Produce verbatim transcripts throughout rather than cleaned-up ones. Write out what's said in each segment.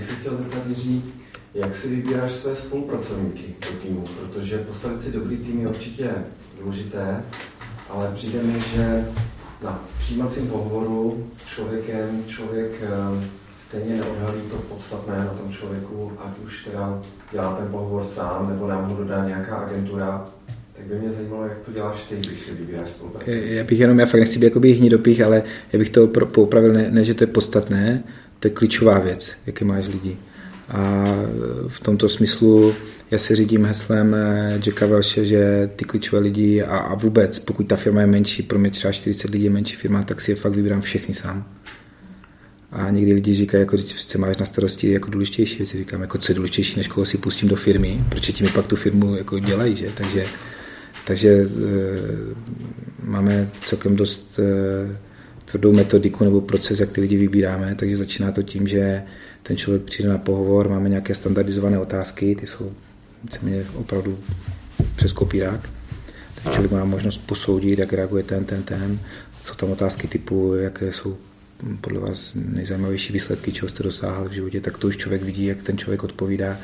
bych se chtěl zeptat, Jiří, jak si vybíráš své spolupracovníky do týmu, protože postavit si dobrý tým je určitě důležité, ale přijde mi, že na přijímacím pohovoru s člověkem člověk stejně neodhalí to podstatné na tom člověku, ať už teda dělá ten pohovor sám, nebo nám ho dodá nějaká agentura. Tak by mě zajímalo, jak to děláš ty, když si vybíráš spolupracovníky. Já bych jenom, já fakt nechci být jakoby hnidopich, ale já bych to poupravil, ne, ne, že to je podstatné, to je klíčová věc, jaký máš lidi. A v tomto smyslu já se řídím heslem Jacka Welche, že ty klíčové lidi a, a vůbec, pokud ta firma je menší, pro mě třeba čtyřicet lidí je menší firma, tak si je fakt vybírám všechny sám. A někdy lidi říkají, jako když přece máš na starosti jako důležitější věci, říkám, jako co je důležitější, než koho si pustím do firmy, protože ti mi pak tu firmu jako dělají, že? Takže, takže e, máme celkem dost e, tvrdou metodiku nebo proces, jak ty lidi vybíráme, takže začíná to tím, že ten člověk přijde na pohovor, máme nějaké standardizované otázky, ty jsou víceméně opravdu přes kopírák, takže člověk má možnost posoudit, jak reaguje ten, ten, ten. Jsou tam otázky typu, jaké jsou podle vás nejzajímavější výsledky, čeho jste dosáhli v životě, tak to už člověk vidí, jak ten člověk odpovídá.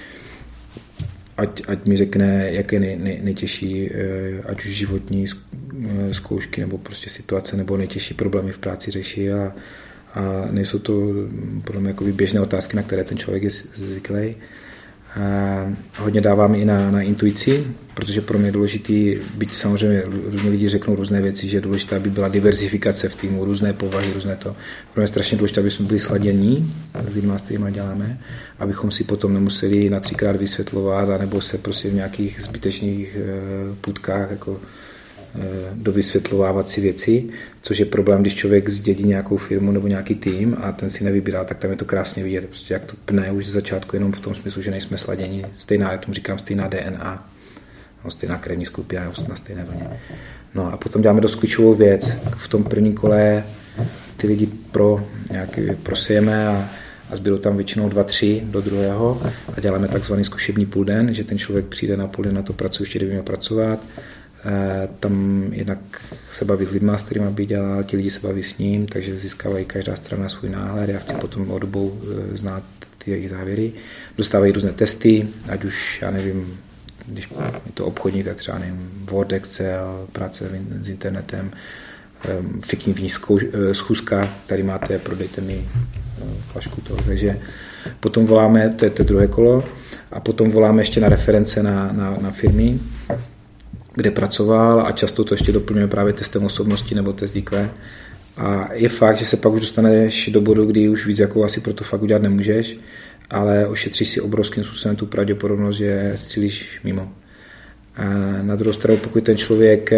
Ať, ať mi řekne, jaké nej, nej, nejtěžší, ať už životní zkoušky, nebo prostě situace, nebo nejtěžší problémy v práci řeší a, a nejsou to podle mě jako běžné otázky, na které ten člověk je zvyklý. A hodně dávám i na, na intuici, protože pro mě je důležitý, byť samozřejmě různí lidi řeknou různé věci, že je důležité, aby byla diverzifikace v týmu, různé povahy, různé to. Pro mě je strašně důležité, aby jsme byli sladění s lidmi, s kterými děláme, abychom si potom nemuseli na třikrát vysvětlovat, anebo se prostě v nějakých zbytečných půtkách jako dovysvětlovávat si věci, což je problém, když člověk zdědí nějakou firmu nebo nějaký tým a ten si nevybírá, tak tam je to krásně vidět, prostě jak to pne už z začátku jenom v tom smyslu, že nejsme sladěni, stejná, já tomu říkám stejná D N A, no, stejná krevní skupina na stejné vlně. No a potom děláme dost klíčovou věc. V tom prvním kole ty lidi pro nějaký prosejeme a, a zbydou tam většinou dva, tři do druhého a děláme takzvaný zkušební půl den, že ten člověk přijde na půl den na to pracoviště, kde by měl pracovat. Tam jednak se baví s lidma, s kterými by dělal, ti lidi se baví s ním, takže získávají každá strana svůj náhled. Já chci potom o dobou znát ty jejich závěry. Dostávají různé testy, ať už, já nevím, když je to obchodník, tak třeba nevím, Word, Excel, práce s internetem, fiktivní schůzka, tady máte, prodejte mi flašku toho. Takže potom voláme, to je to druhé kolo, a potom voláme ještě na reference na, na, na firmy, kde pracoval a často to ještě doplňujeme právě testem osobnosti nebo test I Q. A je fakt, že se pak už dostaneš do bodu, kdy už víc jako asi pro to fakt udělat nemůžeš, ale ošetříš si obrovským způsobem tu pravděpodobnost, že střílíš mimo. A na druhou stranu, pokud ten člověk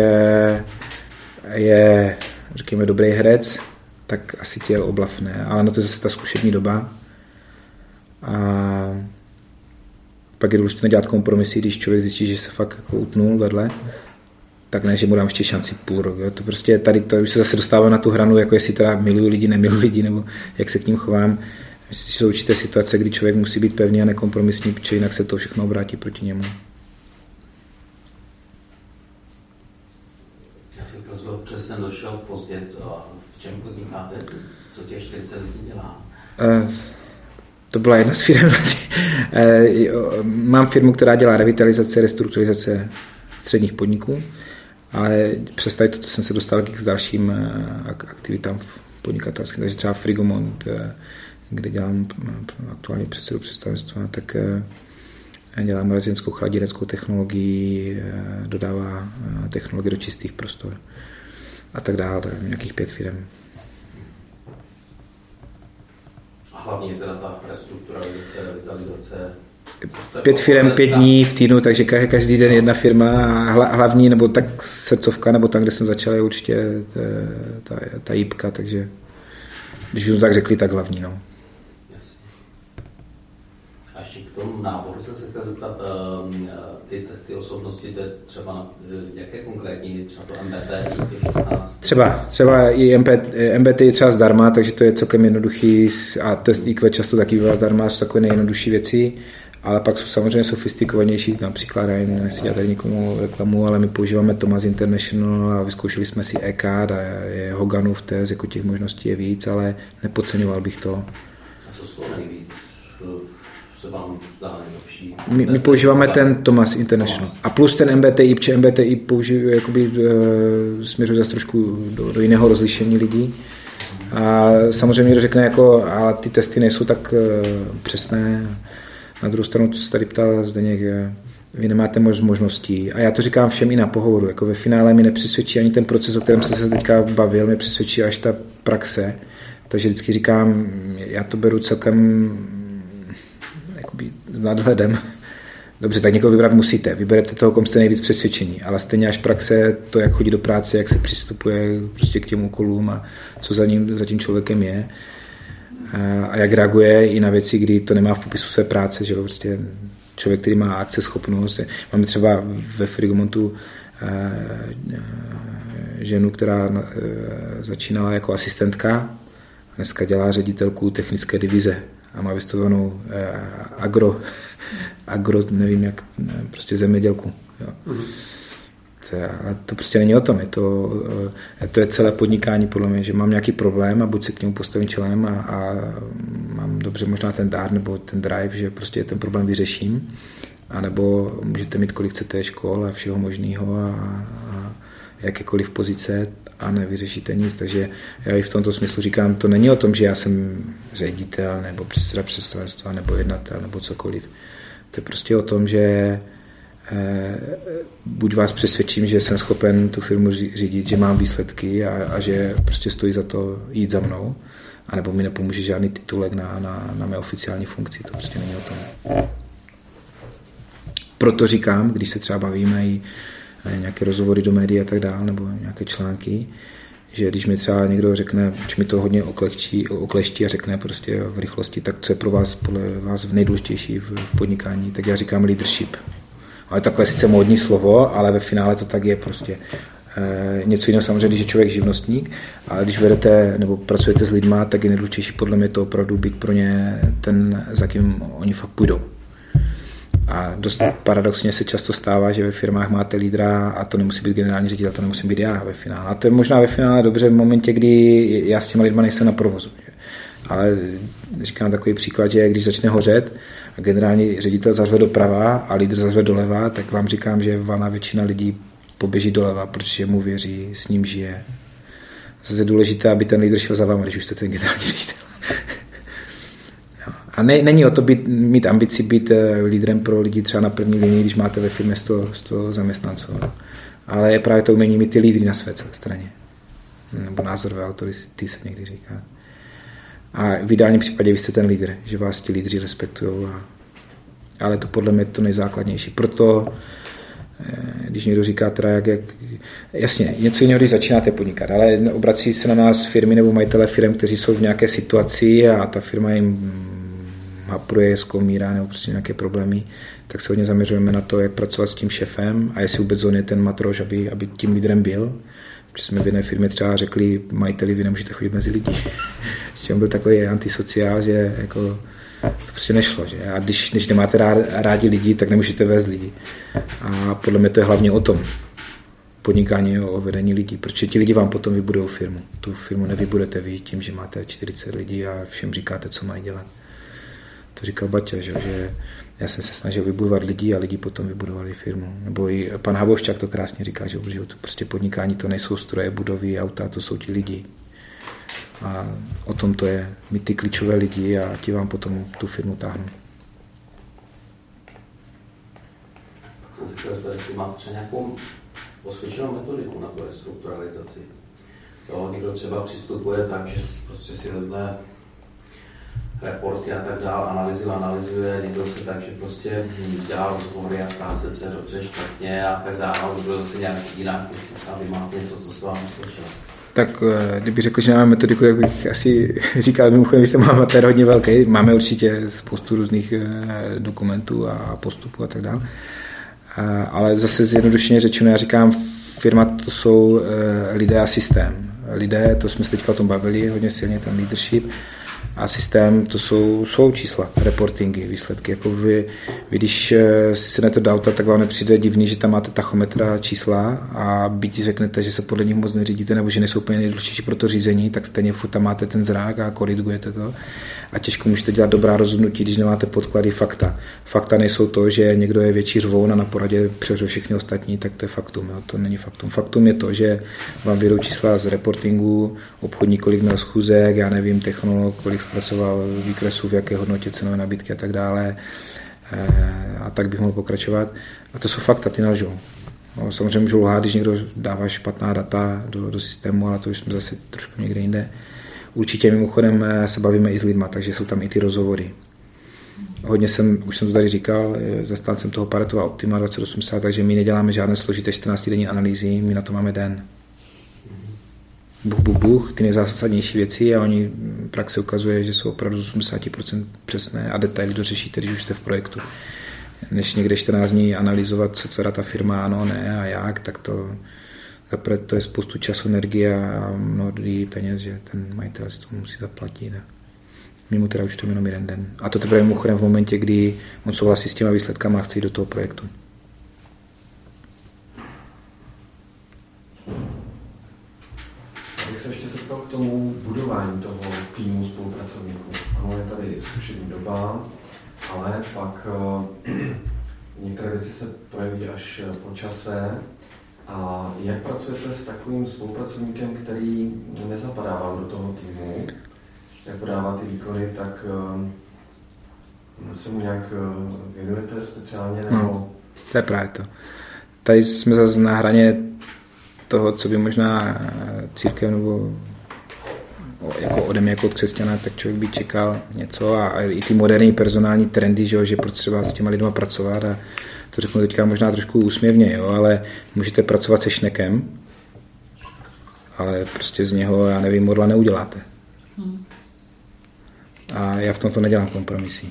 je, řekněme, dobrý herec, tak asi tě oblafne. Ale na to je zase ta zkušební doba. A pak je důležité dělat kompromisy, když člověk zjistí, že se fakt jako utnul vedle, tak ne, že mu dám ještě šanci půl rok. Jo. To prostě tady to už se zase dostává na tu hranu, jako jestli teda miluju lidi, nemiluju lidi, nebo jak se k ním chovám. Myslím, že jsou určité situace, kdy člověk musí být pevný a nekompromisní, protože jinak se to všechno obrátí proti němu. Já jsem to zbyl, protože jsem došel pozdě, v čem podnikáte, co těch čtyřicet lidí dělá? Uh, To byla jedna z firm. Mám firmu, která dělá revitalizace, restrukturalizace středních podniků, ale přes tady toto jsem se dostal k dalším aktivitám podnikatelským. Takže třeba Frigomont, kde dělám aktuálně předsedu představenstva, tak dělám rezidentskou chladineckou technologii, dodává technologie do čistých prostor a tak dále. Nějakých pět firm. Hlavně teda ta restrukturalizace, revitalizace. Pět firm, pět dní v týdnu, takže každý den jedna firma a hlavní, nebo tak srdcovka, nebo tam, kde jsem začal, je určitě ta, ta, ta jípka, takže když už tak řekli, tak hlavní. No. A ještě k tomu náboru jsem se chtěl zeptat, ty testy osobnosti, to je třeba na jaké konkrétní, třeba to M B T I? Třeba, třeba i M B T I je třeba zdarma, takže to je celkem jednoduchý a test I Q často taky bývá zdarma, jsou takové nejjednodušší věci, ale pak jsou samozřejmě sofistikovanější, například, já nechci dělat tady nikomu reklamu, ale my používáme Thomas International a vyzkoušeli jsme si E K D a je Hoganův test, jako těch možností je víc, ale nepodceňoval bych to. A co z toho nejvíc? se vám zdá nejlepší? My, my používáme ten Thomas International. A plus ten M B T I, protože M B T I používá, jakoby, uh, směřuje zase trošku do, do jiného rozlišení lidí. A samozřejmě někdo řekne, jako, ale ty testy nejsou tak uh, přesné. Na druhou stranu, co se tady ptal Zdeněk, vy nemáte moc možností. A já to říkám všem i na pohovoru. Jako ve finále mi nepřesvědčí ani ten proces, o kterém jsem se teďka bavil, mě přesvědčí až ta praxe. Takže vždycky říkám, já to beru celkem jakoby s nadhledem. Dobře, tak někoho vybrat musíte. Vyberete toho, kom jste nejvíc přesvědčení. Ale stejně až praxe, to, jak chodí do práce, jak se přistupuje prostě k těm úkolům a co za, ním, za tím člověkem je. A jak reaguje i na věci, kdy to nemá v popisu své práce, že prostě člověk, který má akceschopnost. Máme třeba ve Frigomontu ženu, která začínala jako asistentka, dneska dělá ředitelku technické divize a má vystudovanou agro, agro, nevím jak, prostě zemědělku. Jo. Mm. To, ale to prostě není o tom, je to, to je celé podnikání podle mě, že mám nějaký problém a buď se k němu postavím čelem a, a mám dobře možná ten dár nebo ten drive, že prostě ten problém vyřeším, anebo můžete mít kolik chcete škol a všeho možného a, a jakékoliv pozice a nevyřešíte nic, takže já i v tomto smyslu říkám, to není o tom, že já jsem ředitel nebo předseda představenstva nebo jednatel nebo cokoliv. To je prostě o tom, že buď vás přesvědčím, že jsem schopen tu firmu řídit, že mám výsledky a, a že prostě stojí za to jít za mnou, anebo mi nepomůže žádný titulek na, na, na mé oficiální funkci, to prostě není o tom. Proto říkám, když se třeba bavíme i nějaké rozhovory do médií a tak dále, nebo nějaké články, že když mi třeba někdo řekne, že mi to hodně okleští, okleští a řekne prostě v rychlosti, tak co je pro vás podle vás nejdůležitější v, v podnikání, tak já říkám leadership. Ale takové sice módní slovo, ale ve finále to tak je prostě. E, něco jiného samozřejmě, když je člověk živnostník, ale když vedete nebo pracujete s lidma, tak je nejdůležitější podle mě to opravdu být pro ně ten, za kým oni fakt půjdou. A dost paradoxně se často stává, že ve firmách máte lídra a to nemusí být generální ředitel, to nemusím být já ve finále. A to je možná ve finále dobře v momentě, kdy já s těma lidma nejsem na provozu. Ale říkám takový příklad, že když začne hořet a generální ředitel zařve doprava a lídr zařve doleva, tak vám říkám, že valná většina lidí poběží doleva, protože mu věří, s ním žije. Zase je důležité, aby ten lídr šel za váma, když už jste ten generální ředitel. A ne, není o to být, mít ambici být lídrem pro lidi třeba na první linii, když máte ve firmě sto, sto zaměstnanců. Ale je právě to umění mít ty lídry na své straně. Nebo názorové autority se někdy říká. A v ideálním případě vy jste ten lídr, že vás ti lídři respektují. A... Ale to podle mě je to nejzákladnější. Proto, když někdo říká teda, jak, jak... Jasně, něco jiného, když začínáte podnikat, ale obrací se na nás firmy nebo majitelé firm, kteří jsou v nějaké situaci a ta firma jim hapruje, zkomírá nebo prostě nějaké problémy, tak se hodně zaměřujeme na to, jak pracovat s tím šefem a jestli vůbec on je ten matroš, aby, aby tím lídrem byl. Protože jsme v jedné firmě třeba řekli majiteli, vy nemůžete chodit mezi lidi. On byl takový antisociál, že jako to prostě nešlo. Že? A když, když nemáte rádi lidi, tak nemůžete vést lidi. A podle mě to je hlavně o tom. Podnikání o vedení lidí, protože ti lidi vám potom vybudou firmu. Tu firmu nevybudete vy tím, že máte čtyřicet lidí a všem říkáte, co mají dělat. To říkal Baťa, že, že já jsem se snažil vybudovat lidi a lidi potom vybudovali firmu. Nebo i pan Habovšťák to krásně říká, že, že to prostě podnikání to nejsou stroje, budovy, auta, to jsou ti lidi. A o tom to je, mít ty klíčové lidi a ti vám potom tu firmu táhnou. Tak jsem se chtěl zeptat, jestli máte třeba nějakou osvědčenou metodiku na tu restrukturalizaci. Jo, někdo třeba přistupuje tak, že prostě si vezme reporty a tak dál, analyzuje, analyzuje, někdo se tak, že prostě dělá rozhovory a ptá se, co je dobře, špatně a tak dál, někdo zase nějak jinak, jestli třeba vy máte něco, co se vám osvědčilo. Tak kdyby řekl, že nemáme metodiku, jak bych asi říkal, mimochodem, vy jste má amatér hodně velký, máme určitě spoustu různých dokumentů a postupů a tak dále. Ale zase zjednodušeně řečeno, já říkám, firma to jsou lidé a systém. Lidé, to jsme se teďka o tom bavili, hodně silně ten leadership, A systém, to jsou, jsou čísla, reportingy, výsledky. Jako vy, vy když si sednete do auta, tak vám nepřijde divný, že tam máte tachometra čísla a byť řeknete, že se podle nich moc neřídíte nebo že nejsou úplně nejdůležitější pro to řízení, tak stejně furt tam máte ten zrák a korigujete to. A těžko můžete dělat dobrá rozhodnutí, když nemáte podklady fakta. Fakta nejsou to, že někdo je větší řvoun a na poradě přeřve všechny ostatní, tak to je faktum. Jo? To není faktum. Faktum je to, že vám vyjdou čísla z reportingu, obchodník kolik měl schůzek, já nevím, technolog, kolik zpracoval výkresů, v jaké hodnotě cenové nabídky a tak dále. A tak bych mohl pokračovat. A to jsou fakta, ty nelžou. No, samozřejmě můžou lhát, když někdo dává špatná data do, do systému, ale to už jsme zase trošku někde jinde. Určitě mimochodem se bavíme i s lidma, takže jsou tam i ty rozhovory. Hodně jsem, už jsem to tady říkal, zastáncem toho Paretova Optima dvacet osmdesát, takže my neděláme žádné složité čtrnáctidenní analýzy, my na to máme den. Buch, buch, buch, ty nejzásadnější věci a oni praxe ukazuje, že jsou opravdu osmdesát procent přesné a detaily dořešíte, když už jste v projektu. Než někde čtrnáct dní analyzovat, co teda ta firma, ano, ne a jak, tak to, to je spoustu času, energie a mnohdy peněz, že ten majitel si to musí zaplatit. My mu teda už to jenom jeden den. A to teprve mimochodem v momentě, kdy on souhlasí s těma výsledkama a chce jít do toho projektu. Abych se ještě zeptal k tomu budování toho týmu spolupracovníků. Ano, je tady zkušený doba, ale pak uh, některé věci se projeví až po čase. A jak pracujete s takovým spolupracovníkem, který nezapadá vám do toho týmu, jak podává ty výkony, tak uh, se mu nějak uh, věnujete speciálně? Nebo... No, to je právě to. Tady jsme zase na hraně toho, co by možná církev nebo jako ode mě jako od křesťana, tak člověk by čekal něco a, a i ty moderní personální trendy, že, že proč třeba s těma lidma pracovat a to řeknu teďka možná trošku úsměvně, jo, ale můžete pracovat se šnekem, ale prostě z něho, já nevím, modla neuděláte. Hmm. A já v tomto nedělám kompromisy.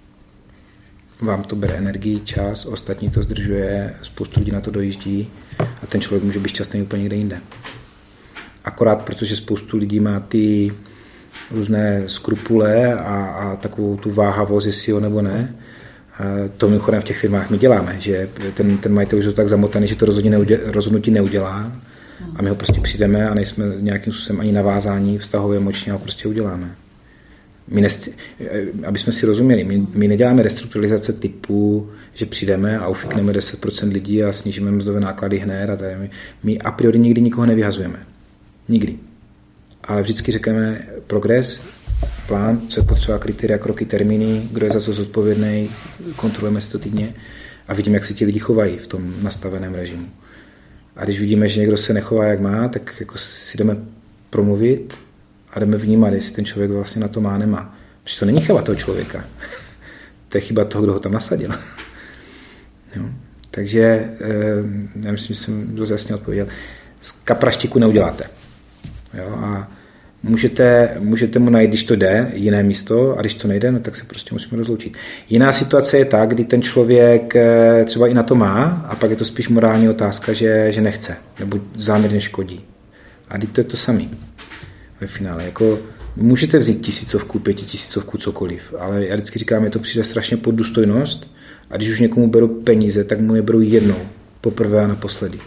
Vám to bere energii, čas, ostatní to zdržuje, spoustu lidí na to dojíždí a ten člověk může být šťastný úplně někde jinde. Akorát protože spoustu lidí má ty různé skrupule a, a takovou tu váhavost, jestli jo nebo ne. A to mimochodem v těch firmách my děláme, že ten, ten majitel už je tak zamotaný, že to rozhodně neudělá, rozhodnutí neudělá a my ho prostě přijdeme a nejsme nějakým způsobem ani navázání vztahově emočně a ho prostě uděláme. My nesti, aby jsme si rozuměli, my, my neděláme restrukturalizace typu, že přijdeme a ufikneme deset procent lidí a snížíme mzdové náklady hned a tady my, my a priori nikdy nikoho nevyhazujeme. Nikdy. Ale vždycky řekneme progres, plán, co je potřeba, kritéria, kroky, termíny, kdo je za co zodpovědný, kontrolujeme si to týdně a vidíme, jak se ti lidi chovají v tom nastaveném režimu. A když vidíme, že někdo se nechová, jak má, tak jako si jdeme promluvit a jdeme vnímat, jestli ten člověk vlastně na to má, nemá. Protože to není chyba toho člověka. To je chyba toho, kdo ho tam nasadil. Jo. Takže, já myslím, že jsem dost jasně odpověděl. Z kapraštiku neuděláte. Jo, a můžete, můžete mu najít, když to jde, jiné místo a když to nejde, no, tak se prostě musíme rozloučit. Jiná situace je ta, kdy ten člověk třeba i na to má a pak je to spíš morální otázka, že, že nechce nebo záměrně škodí. A teď to je to samé ve finále. Jako, můžete vzít tisícovku, pětitisícovku, cokoliv, ale já vždycky říkám, je to přijde strašně pod důstojnost a když už někomu beru peníze, tak mu je beru jednou, poprvé a naposledy.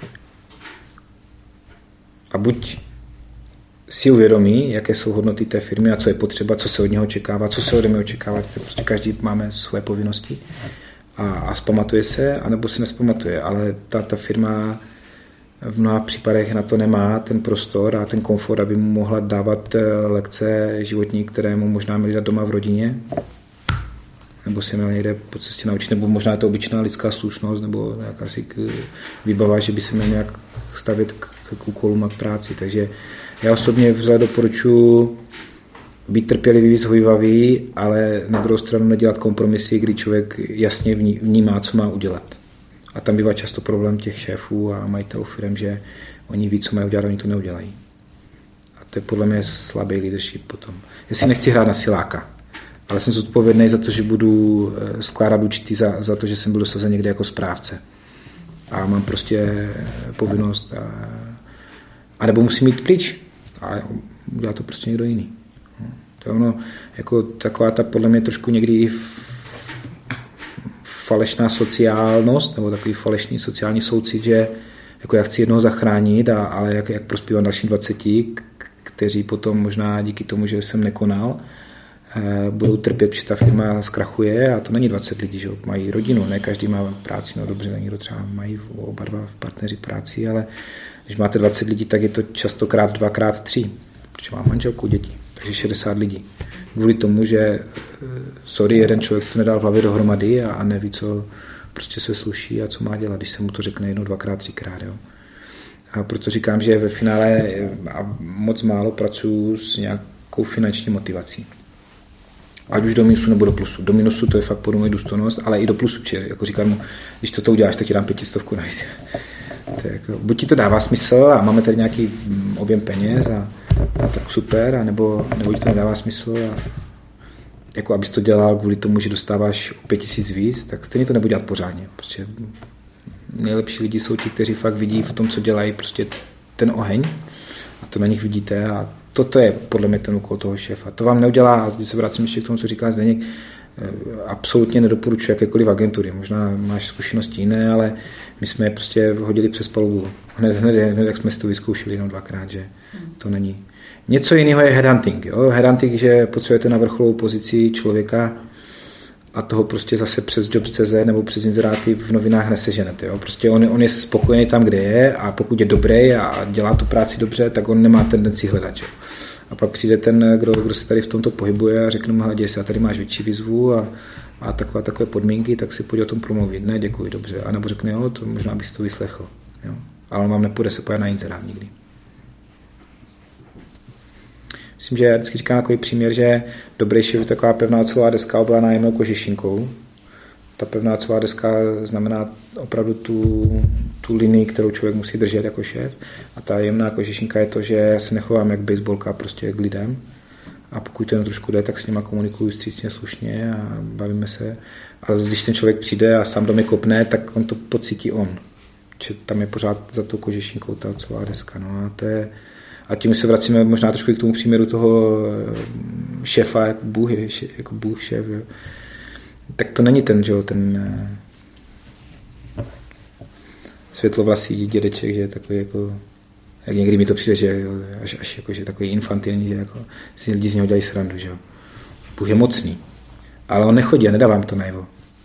A buď si uvědomí, jaké jsou hodnoty té firmy a co je potřeba, co se od něho očekává, co se ode mě očekává. Prostě každý máme své povinnosti a, a zpamatuje se, anebo se nespamatuje. Ale ta, ta firma v mnoha případech na to nemá ten prostor a ten komfort, aby mu mohla dávat lekce životní, které mu možná měli dát doma v rodině, nebo se měl někde po cestě naučit, nebo možná je to obyčejná lidská slušnost, nebo jakási výbava, že by se měl nějak stavět k, k úkolům a k práci. Takže já osobně vřele doporučuji být trpělivý, zhovývavý, ale na druhou stranu nedělat kompromisy, kdy člověk jasně vnímá, co má udělat. A tam bývá často problém těch šéfů a majitelů firm, že oni ví, co mají udělat, oni to neudělají. A to je podle mě slabý leadership potom. Já si nechci hrát na siláka, ale jsem zodpovědný za to, že budu skládat účty za, za to, že jsem byl dosazen někde jako správce. A mám prostě povinnost a, a nebo musím jít pryč a udělá to prostě někdo jiný. To Ono, jako taková ta podle mě trošku někdy i falešná sociálnost, nebo takový falešný sociální soucit, že jako já chci jednoho zachránit, a, ale jak, jak prospívám dalším dvaceti, kteří potom možná díky tomu, že jsem nekonal, eh, budou trpět, protože ta firma zkrachuje, a to není dvacet lidí, že mají rodinu, ne každý má práci, no dobře, někdo třeba mají oba dva partneři práci, ale když máte dvacet lidí, tak je to častokrát dvakrát tři, protože mám manželku, děti, takže šedesát lidí. Kvůli tomu, že sorry, jeden člověk si to nedal v hlavě dohromady a, a neví, co prostě se sluší a co má dělat, když se mu to řekne jednou, dvakrát, třikrát. Jo. A proto říkám, že ve finále a moc málo pracuji s nějakou finanční motivací. Ať už do minusu nebo do plusu. Do minusu to je fakt pod moji důstojnost, ale i do plusu. Či, jako říkám mu, když toto uděláš, tak ti dám pětistovku navíc. Jako, buď ti to dává smysl a máme tady nějaký objem peněz a, a tak super, a nebo, nebo ti to nedává smysl a jako abys to dělal kvůli tomu, že dostáváš o pět tisíc víc, tak stejně to nebude dělat pořádně. Prostě nejlepší lidi jsou ti, kteří fakt vidí v tom, co dělají, prostě ten oheň a to na nich vidíte, a toto je podle mě ten úkol toho šéfa. To vám neudělá, a když se vracím ještě k tomu, co říkal Zdeněk, absolutně nedoporučuji jakékoliv agentury. Možná máš zkušenosti jiné, ale my jsme je prostě hodili přes palubu. Hned, hned, hned jak jsme si to vyzkoušeli jenom dvakrát, že to není. Něco jiného je headhunting. Jo? Headhunting, že potřebujete na vrcholovou pozici člověka a toho prostě zase přes jobs tečka cé zet nebo přes inzeráty v novinách neseženete. Jo? Prostě on, on je spokojený tam, kde je, a pokud je dobrý a dělá tu práci dobře, tak on nemá tendenci hledat. Jo? A pak přijde ten, kdo, kdo se tady v tomto pohybuje a řekne mu, hledě se, a tady máš větší výzvu a, a takové, takové podmínky, tak si pojď o tom promluvit. Ne, děkuji, dobře. A nebo řekne, jo, to možná bych si to vyslechl. Jo? Ale on vám nepůjde se pojít na inzerát nikdy. Myslím, že já vždycky říkám takový příměr, že dobrý šéf je taková pevná ocelová deska oblená jemnou kožešinkou. Ta pevná ocelová deska znamená opravdu tu, tu linii, kterou člověk musí držet jako šéf. A ta jemná kožešinka je to, že se nechovám jak baseballka prostě k lidem. A pokud to jen trošku jde, tak s nima komunikuju vstřícně, slušně a bavíme se. Ale když ten člověk přijde a sám do mě kopne, tak on to pocítí on. Že tam je pořád za tou kožešinkou ta ocelová deska. No a to je... A tím se vracíme možná trošku k tomu příměru toho šéfa, jako Bůh, jako Bůh šéf. Jo. Tak to není ten, že jo, ten světlovlasý dědeček, že je takový jako, jak někdy mi to přijde, že jo, až, až jako, že takový infantilní, že jako si lidi z něho dělají srandu, že jo. Bůh je mocný, ale on nechodí a nedávám to najevo.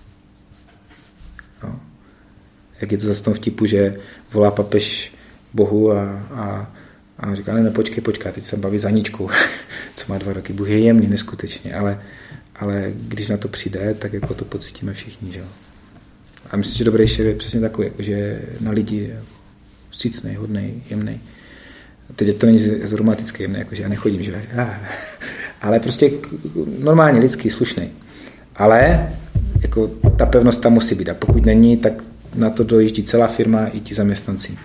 Jo. Jak je to zase v tom vtipu, že volá papež Bohu a, a A on říká, ne, ne, počkej, počkej, teď se baví s Aničkou, co má dva roky. Bůh je jemný, neskutečně, ale, ale když na to přijde, tak jako to pocítíme všichni, že jo. A myslím, že dobrý šéf je přesně takový, jako, že na lidi vstřícnej, hodnej, jemnej. Teď to není z romantické jemné, jakože já nechodím, že ale prostě normálně lidský, slušnej. Ale jako ta pevnost tam musí být, a pokud není, tak na to dojíždí celá firma i ti zaměstnanci.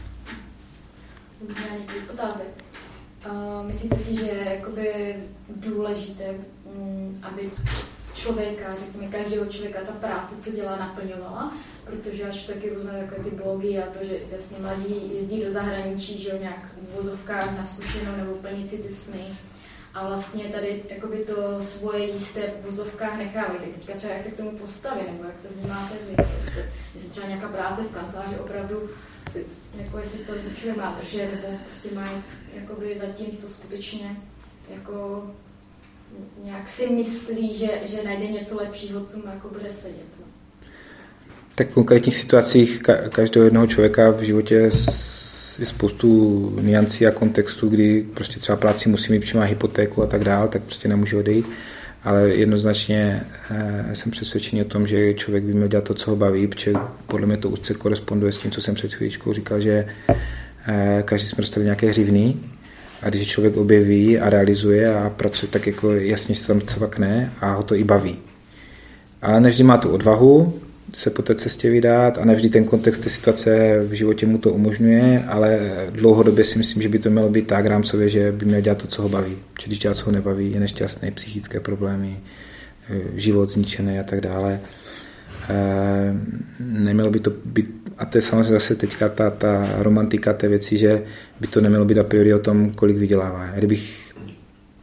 Myslíte si, že je jakoby důležité, aby člověka, řekněme každého člověka, ta práce, co dělá, naplňovala? Protože až taky různé jako ty blogy a to, že vlastně mladí jezdí do zahraničí, že jo, nějak v vozovkách na zkušenou nebo plnit si ty sny. A vlastně tady jakoby to svoje jisté v vozovkách nechávají. Tak teďka třeba jak se k tomu postaví, nebo jak to vnímáte vy? Prostě, jestli třeba nějaká práce v kanceláři opravdu jako jestli se to člověk má držet, nebo prostě má jít jakoby za tím, co skutečně jako nějak si myslí, že, že najde něco lepšího, co mu jako bude sedět. No. Tak v konkrétních situacích ka- každého jednoho člověka v životě je spoustu niancí a kontextů, kdy prostě třeba práci musí mít, protože má hypotéku a tak dál, tak prostě nemůže odejít. Ale jednoznačně eh, jsem přesvědčený o tom, že člověk by měl dělat to, co ho baví, protože podle mě to úzce koresponduje s tím, co jsem před chvíličkou říkal, že eh, každý jsme dostali nějaké hřivny, a když člověk objeví a realizuje a pracuje, tak jako jasně se tam cvakne a ho to i baví. Ale nevždy má tu odvahu se po té cestě vydat a nevždy ten kontext té situace v životě mu to umožňuje, ale dlouhodobě si myslím, že by to mělo být tak rámcově, že by měl dělat to, co ho baví. Či když dělat, co ho nebaví, je nešťastný, psychické problémy, život zničený a tak dále. E, nemělo by to být, a to je samozřejmě zase teďka ta, ta romantika té věci, že by to nemělo být a priori o tom, kolik vydělává. Kdybych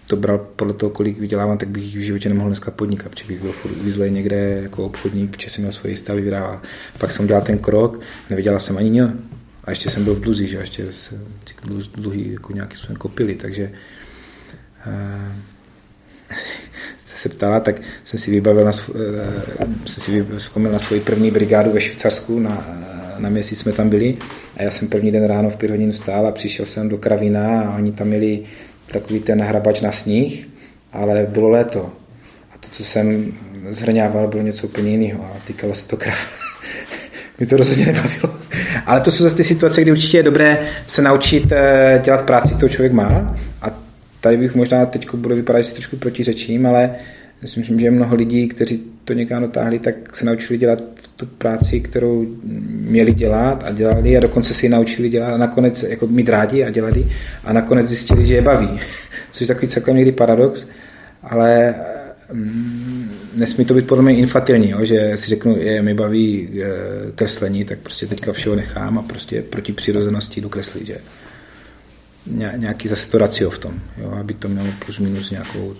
to bral podle toho, kolik vydělávám, tak bych v životě nemohl dneska podnikat, protože bych byl furt uvízlej někde jako obchodník, protože jsem měl svoje stavy, vydával. Pak jsem udělal ten krok, nevydělal jsem ani něj. A ještě jsem byl v dluzích, že ještě se dluhy jako nějaký jsme kopili, takže uh, jste se ptala, tak jsem si vybavil, na svůj, uh, jsem si vzpomněl na svoji první brigádu ve Švýcarsku, na, na měsíc jsme tam byli a já jsem první den ráno v pět hodin vstál a přišel jsem do Kravína a oni tam měli takový ten hrabač na sníh, ale bylo léto. A to, co jsem zhrňával, bylo něco úplně jiného a týkalo se to krav. Mě to rozhodně nebavilo. Ale to jsou zase ty situace, kdy určitě je dobré se naučit dělat práci, kterou člověk má. A tady bych možná teď bude vypadat, že si trošku protiřečím, ale myslím, že mnoho lidí, kteří to někam dotáhli, tak se naučili dělat tu práci, kterou měli dělat a dělali a dokonce si ji naučili dělat a nakonec jako mít rádi a dělali a nakonec zjistili, že je baví. Což je takový celkem někdy paradox, ale mm, nesmí to být podle mě infantilní, jo? Že si řeknu, je, mi baví kreslení, tak prostě teďka všeho nechám a prostě proti přirozenosti jdu kreslit, že nějaký zase to racio v tom, jo? Aby to mělo plus minus nějakou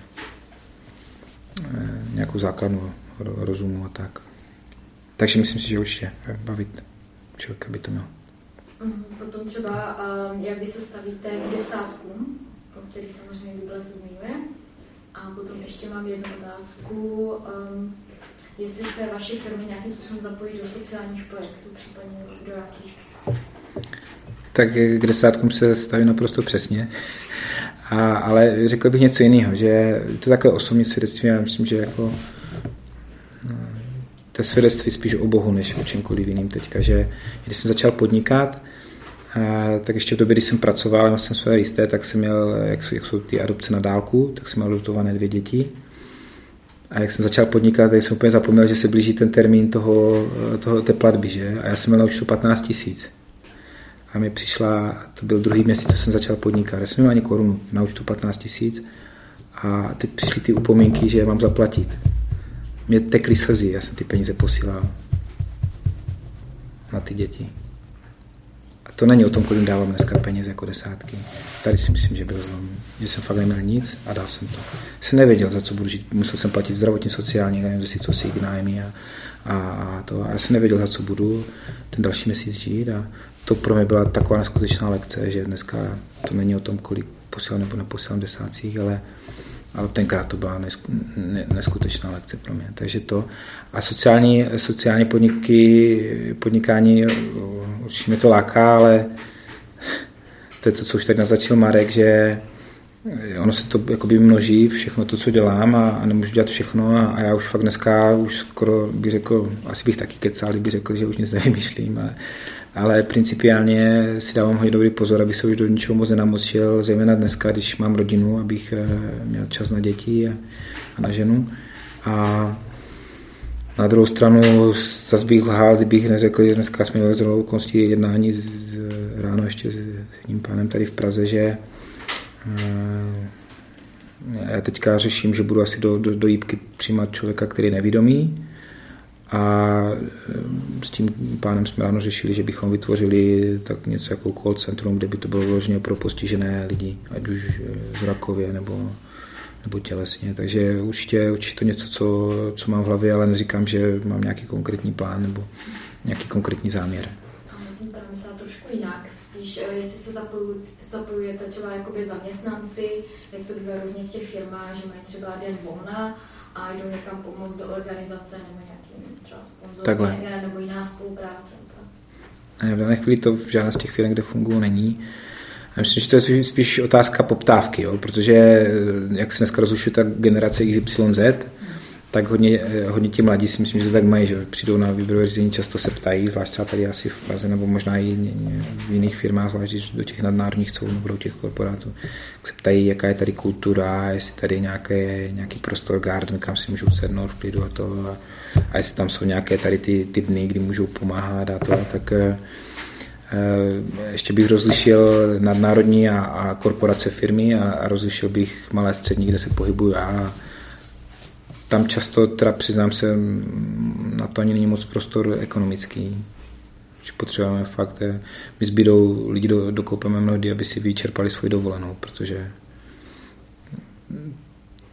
nějakou základnu rozumu a tak. Takže myslím si, že určitě bavit člověka by to mělo. Potom třeba, jak vy se stavíte k desátkům, o kterých samozřejmě Bible se zmiňuje. A potom ještě mám jednu otázku, um, jestli se vaše firmy nějakým způsobem zapojí do sociálních projektů, případně do jakých? Tak k desátkům se staví naprosto přesně. A, ale řekl bych něco jiného, že to je takové osobní svědectví, já myslím, že jako to svědectví spíš o Bohu, než o čemkoliv jiným teďka, že když jsem začal podnikat, a, tak ještě v době, když jsem pracoval, já jsem své jisté, tak jsem měl, jak jsou, jak jsou ty adopce na dálku, tak jsem měl adoptované dvě děti. A jak jsem začal podnikat, tak jsem úplně zapomněl, že se blíží ten termín toho, toho té platby, že? A já jsem měl na účtu patnáct tisíc. A mi přišla, to byl druhý měsíc, co jsem začal podnikat. Já jsem měl ani korunu, na účtu patnáct tisíc. A teď přišly ty upomínky, že mám zaplatit. Mě tekly slzy, já jsem ty peníze posílal na ty děti. A to není o tom, kolik dávám dneska peněz jako desátky. Tady si myslím, že byl zlom. Že jsem fakt neměl nic a dal jsem to. Jsem nevěděl, za co budu žít. Musel jsem platit zdravotní, sociální, nevím, si co si nájmy a, a to. A já jsem nevěděl, za co budu ten další měsíc žít. A to pro mě byla taková neskutečná lekce, že dneska to není o tom, kolik posílám nebo neposílám desácích, ale ale tenkrát to byla neskutečná lekce pro mě. Takže to. A sociální, sociální podniky, podnikání určitě mě to láká, ale to je to, co už tady naznačil Marek, že ono se to jakoby množí, všechno to, co dělám a, a nemůžu dělat všechno a, a já už fakt dneska už skoro bych řekl, asi bych taky kecal, kdybych řekl, že už nic nevymýšlím, ale, ale principiálně si dávám hodně dobrý pozor, abych se už do ničeho moc nenamočil, zejména dneska, když mám rodinu, abych měl čas na děti a, a na ženu. A na druhou stranu zase bych lhal, kdybych neřekl, že dneska jsme měli zrovna okolností jednání z, ráno ještě s jedním pánem tady v Praze, že já teďka řeším, že budu asi do, do, do jípky přijímat člověka, který je nevědomý. A s tím pánem jsme ráno řešili, že bychom vytvořili tak něco jako call centrum, kde by to bylo vloženě pro postižené lidi, ať už zrakově nebo, nebo tělesně. Takže určitě, určitě to něco, co, co mám v hlavě, ale neříkám, že mám nějaký konkrétní plán nebo nějaký konkrétní záměr. A myslím, že myslela trošku jinak. Spíš, jestli se zapoju, zapojujete třeba jakoby zaměstnanci, jak to bývá různě v těch firmách, že mají třeba den volna a jdou někam pomoct do organizace nebo nějakým třeba sponzorem nebo jiná spolupráce. Tak. V dané chvíli to v žádné z těch firm, kde fungují, není. Já myslím, že to je spíš otázka poptávky, jo? Protože jak se dneska rozlišuje ta generace X Y Z, tak hodně, hodně ti mladí si myslím, že to tak mají, že přijdou na výběrové řízení, často se ptají, zvlášť třeba tady asi v Praze, nebo možná i v jiných firmách, zvlášť do těch nadnárodních celů nebo do těch korporátů, se ptají, jaká je tady kultura, jestli tady je nějaké, nějaký prostor garden, kam si můžou sednout v klidu a to, a, a jestli tam jsou nějaké tady ty, ty dny, kdy můžou pomáhat a to, tak e, ještě bych rozlišil nadnárodní a, a korporace firmy a, a rozlišil bych malé střední, kde se pohybuju a tam často, teda přiznám se, na to ani není moc prostor ekonomický. Že potřebujeme fakt, my zbydou lidi do, dokoupeme mnohdy, aby si vyčerpali svoji dovolenou, protože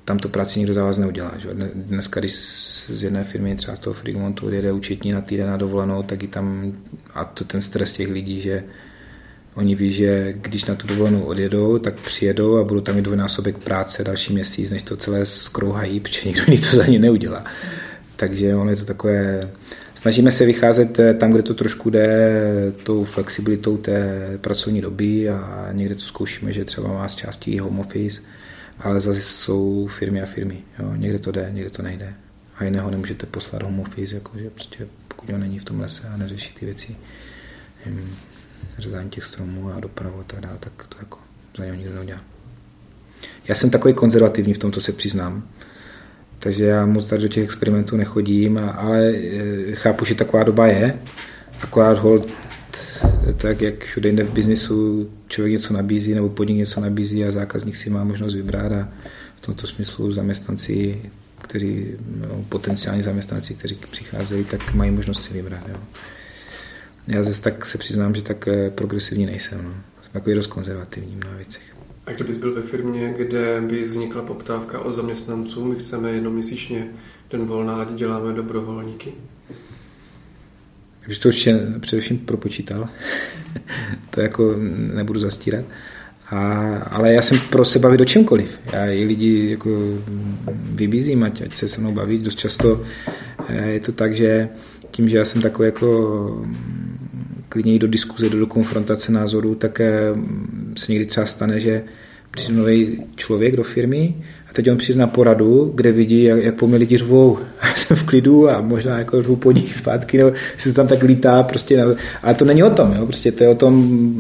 tam to práci nikdo za vás neudělá. Že? Dneska, když z jedné firmy, třeba z toho Frigmontu, odjede účetní na týden na dovolenou, tak i tam, a to ten stres těch lidí, že oni ví, že když na tu dovolenou odjedou, tak přijedou a budou tam mít dvojnásobek práce další měsíc, než to celé skrouhají, protože nikdo jiný to za ně neudělá. Takže ono je to takové... Snažíme se vycházet tam, kde to trošku jde, tou flexibilitou té pracovní doby a někde to zkoušíme, že třeba má z části home office, ale zase jsou firmy a firmy. Jo. Někde to jde, někde to nejde. A jiného nemůžete poslat home office, jakože prostě pokud ho není v tom lese a neřeší ty věci, řezání těch stromů a dopravu a tak dále, tak to jako za něho nikdo neudělá. Já jsem takový konzervativní, v tomto se přiznám. Takže já moc tady do těch experimentů nechodím, ale chápu, že taková doba je. Akorát hold, tak jak všude jinde v biznisu člověk něco nabízí nebo podnik něco nabízí a zákazník si má možnost vybrat a v tomto smyslu zaměstnanci, kteří, no, potenciální zaměstnanci, kteří přicházejí, tak mají možnost si vybrat. Jo. Já zase tak se přiznám, že tak progresivní nejsem. No. Jsem takový dost konzervativní na věcech. A kdybys byl ve firmě, kde by vznikla poptávka od zaměstnanců, my chceme jednoměsíčně den volna, ať děláme dobrovolníky? Když to ještě především propočítal, to jako nebudu zastírat, a, ale já jsem pro se bavit o čemkoliv. Já i lidi jako vybízím, ať, ať se se mnou baví. Dost často je to tak, že tím, že já jsem takový jako klidně jít do diskuze, do, do konfrontace názorů, tak se někdy třeba stane, že přijde nový člověk do firmy a teď on přijde na poradu, kde vidí, jak, jak po mě lidi řvou. Já jsem v klidu a možná jako řvu po nich zpátky, nebo se tam tak lítá. Prostě, ale to není o tom, jo? Prostě to je o tom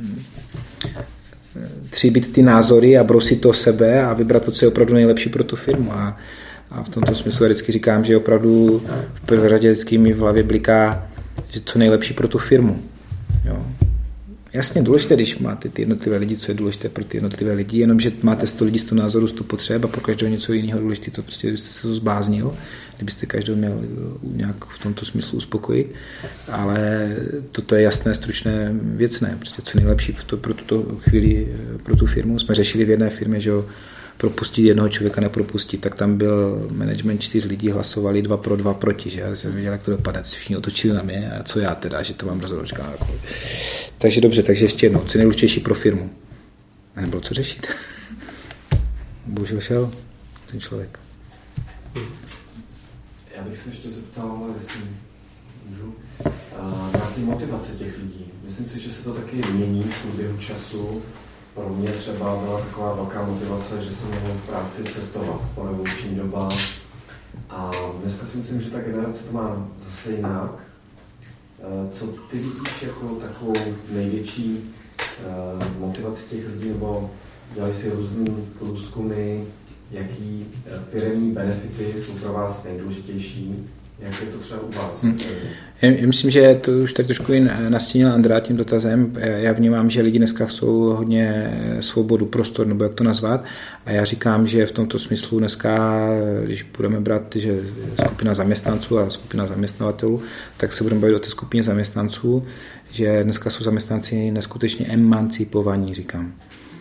tříbit ty názory a brousit to sebe a vybrat to, co je opravdu nejlepší pro tu firmu. A, a v tomto smyslu vždycky říkám, že opravdu v prvé řadě vždycky mi v hlavě bliká, že co nejlepší pro tu firmu. Jo. Jasně, důležité, když máte ty jednotlivé lidi, co je důležité pro ty jednotlivé lidi, jenomže máte sto lidí, sto názorů, sto potřeb a pro každého něco jiného důležité, to prostě byste se to zbláznil, kdybyste každého měl nějak v tomto smyslu uspokojit, ale toto je jasné, stručné, věcné, prostě co nejlepší pro, to, pro tuto chvíli, pro tu firmu. Jsme řešili v jedné firmě, že propustit jednoho člověka, nepropustit, tak tam byl management čtyř lidí, hlasovali dva pro, dva proti, že já jsem viděl, jak to dopadne, všichni otočili na mě a co já teda, že to mám rozhodnout, říkám, jako. Takže dobře, takže ještě jednou, co nejdůležitější pro firmu. A nebylo co řešit. Bohužel šel ten člověk. Já bych se ještě zeptal, jestli můžu, na ty motivace těch lidí. Myslím si, že se to taky mění v průběhu času. Pro mě třeba byla taková velká motivace, že jsem mohl v práci cestovat po revoluční doba. A dneska si myslím, že ta generace to má zase jinak. Co ty vidíš jako takovou největší motivaci těch lidí, nebo dělají si různý průzkumy, jaký firemní benefity jsou pro vás nejdůležitější? Jak je to třeba u vás? Hmm. Já myslím, že to už tady trošku nastínila Andrea tím dotazem. Já vnímám, že lidi dneska chcou hodně svobodu, prostor, nebo jak to nazvat. A já říkám, že v tomto smyslu dneska, když budeme brát, že skupina zaměstnanců a skupina zaměstnavatelů, tak se budeme bavit o té skupině zaměstnanců, že dneska jsou zaměstnanci neskutečně emancipovaní, říkám.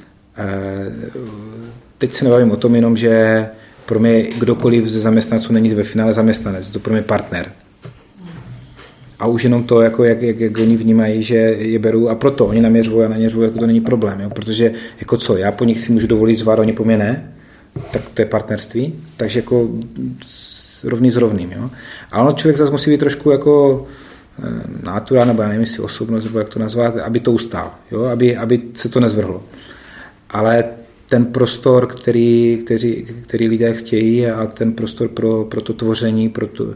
Teď se nebavím o tom jenom, že pro mě kdokoliv ze zaměstnanců není ve finále zaměstnanec, to pro mě partner. A už jenom to, jako jak, jak, jak oni vnímají, že je berou a proto oni na mě řvou a na ně řvou, jako to není problém, jo? Protože jako co, já po nich si můžu dovolit řvát, oni po mě ne, tak to je partnerství, takže jako rovný s rovným. Jo? A ono člověk zase musí být trošku jako nátura, nebo já nevím, jestli osobnost, nebo jak to nazvat, aby to ustál, jo? Aby, aby se to nezvrhlo. Ale ten prostor, který, který, který lidé chtějí a ten prostor pro, pro to tvoření, pro to,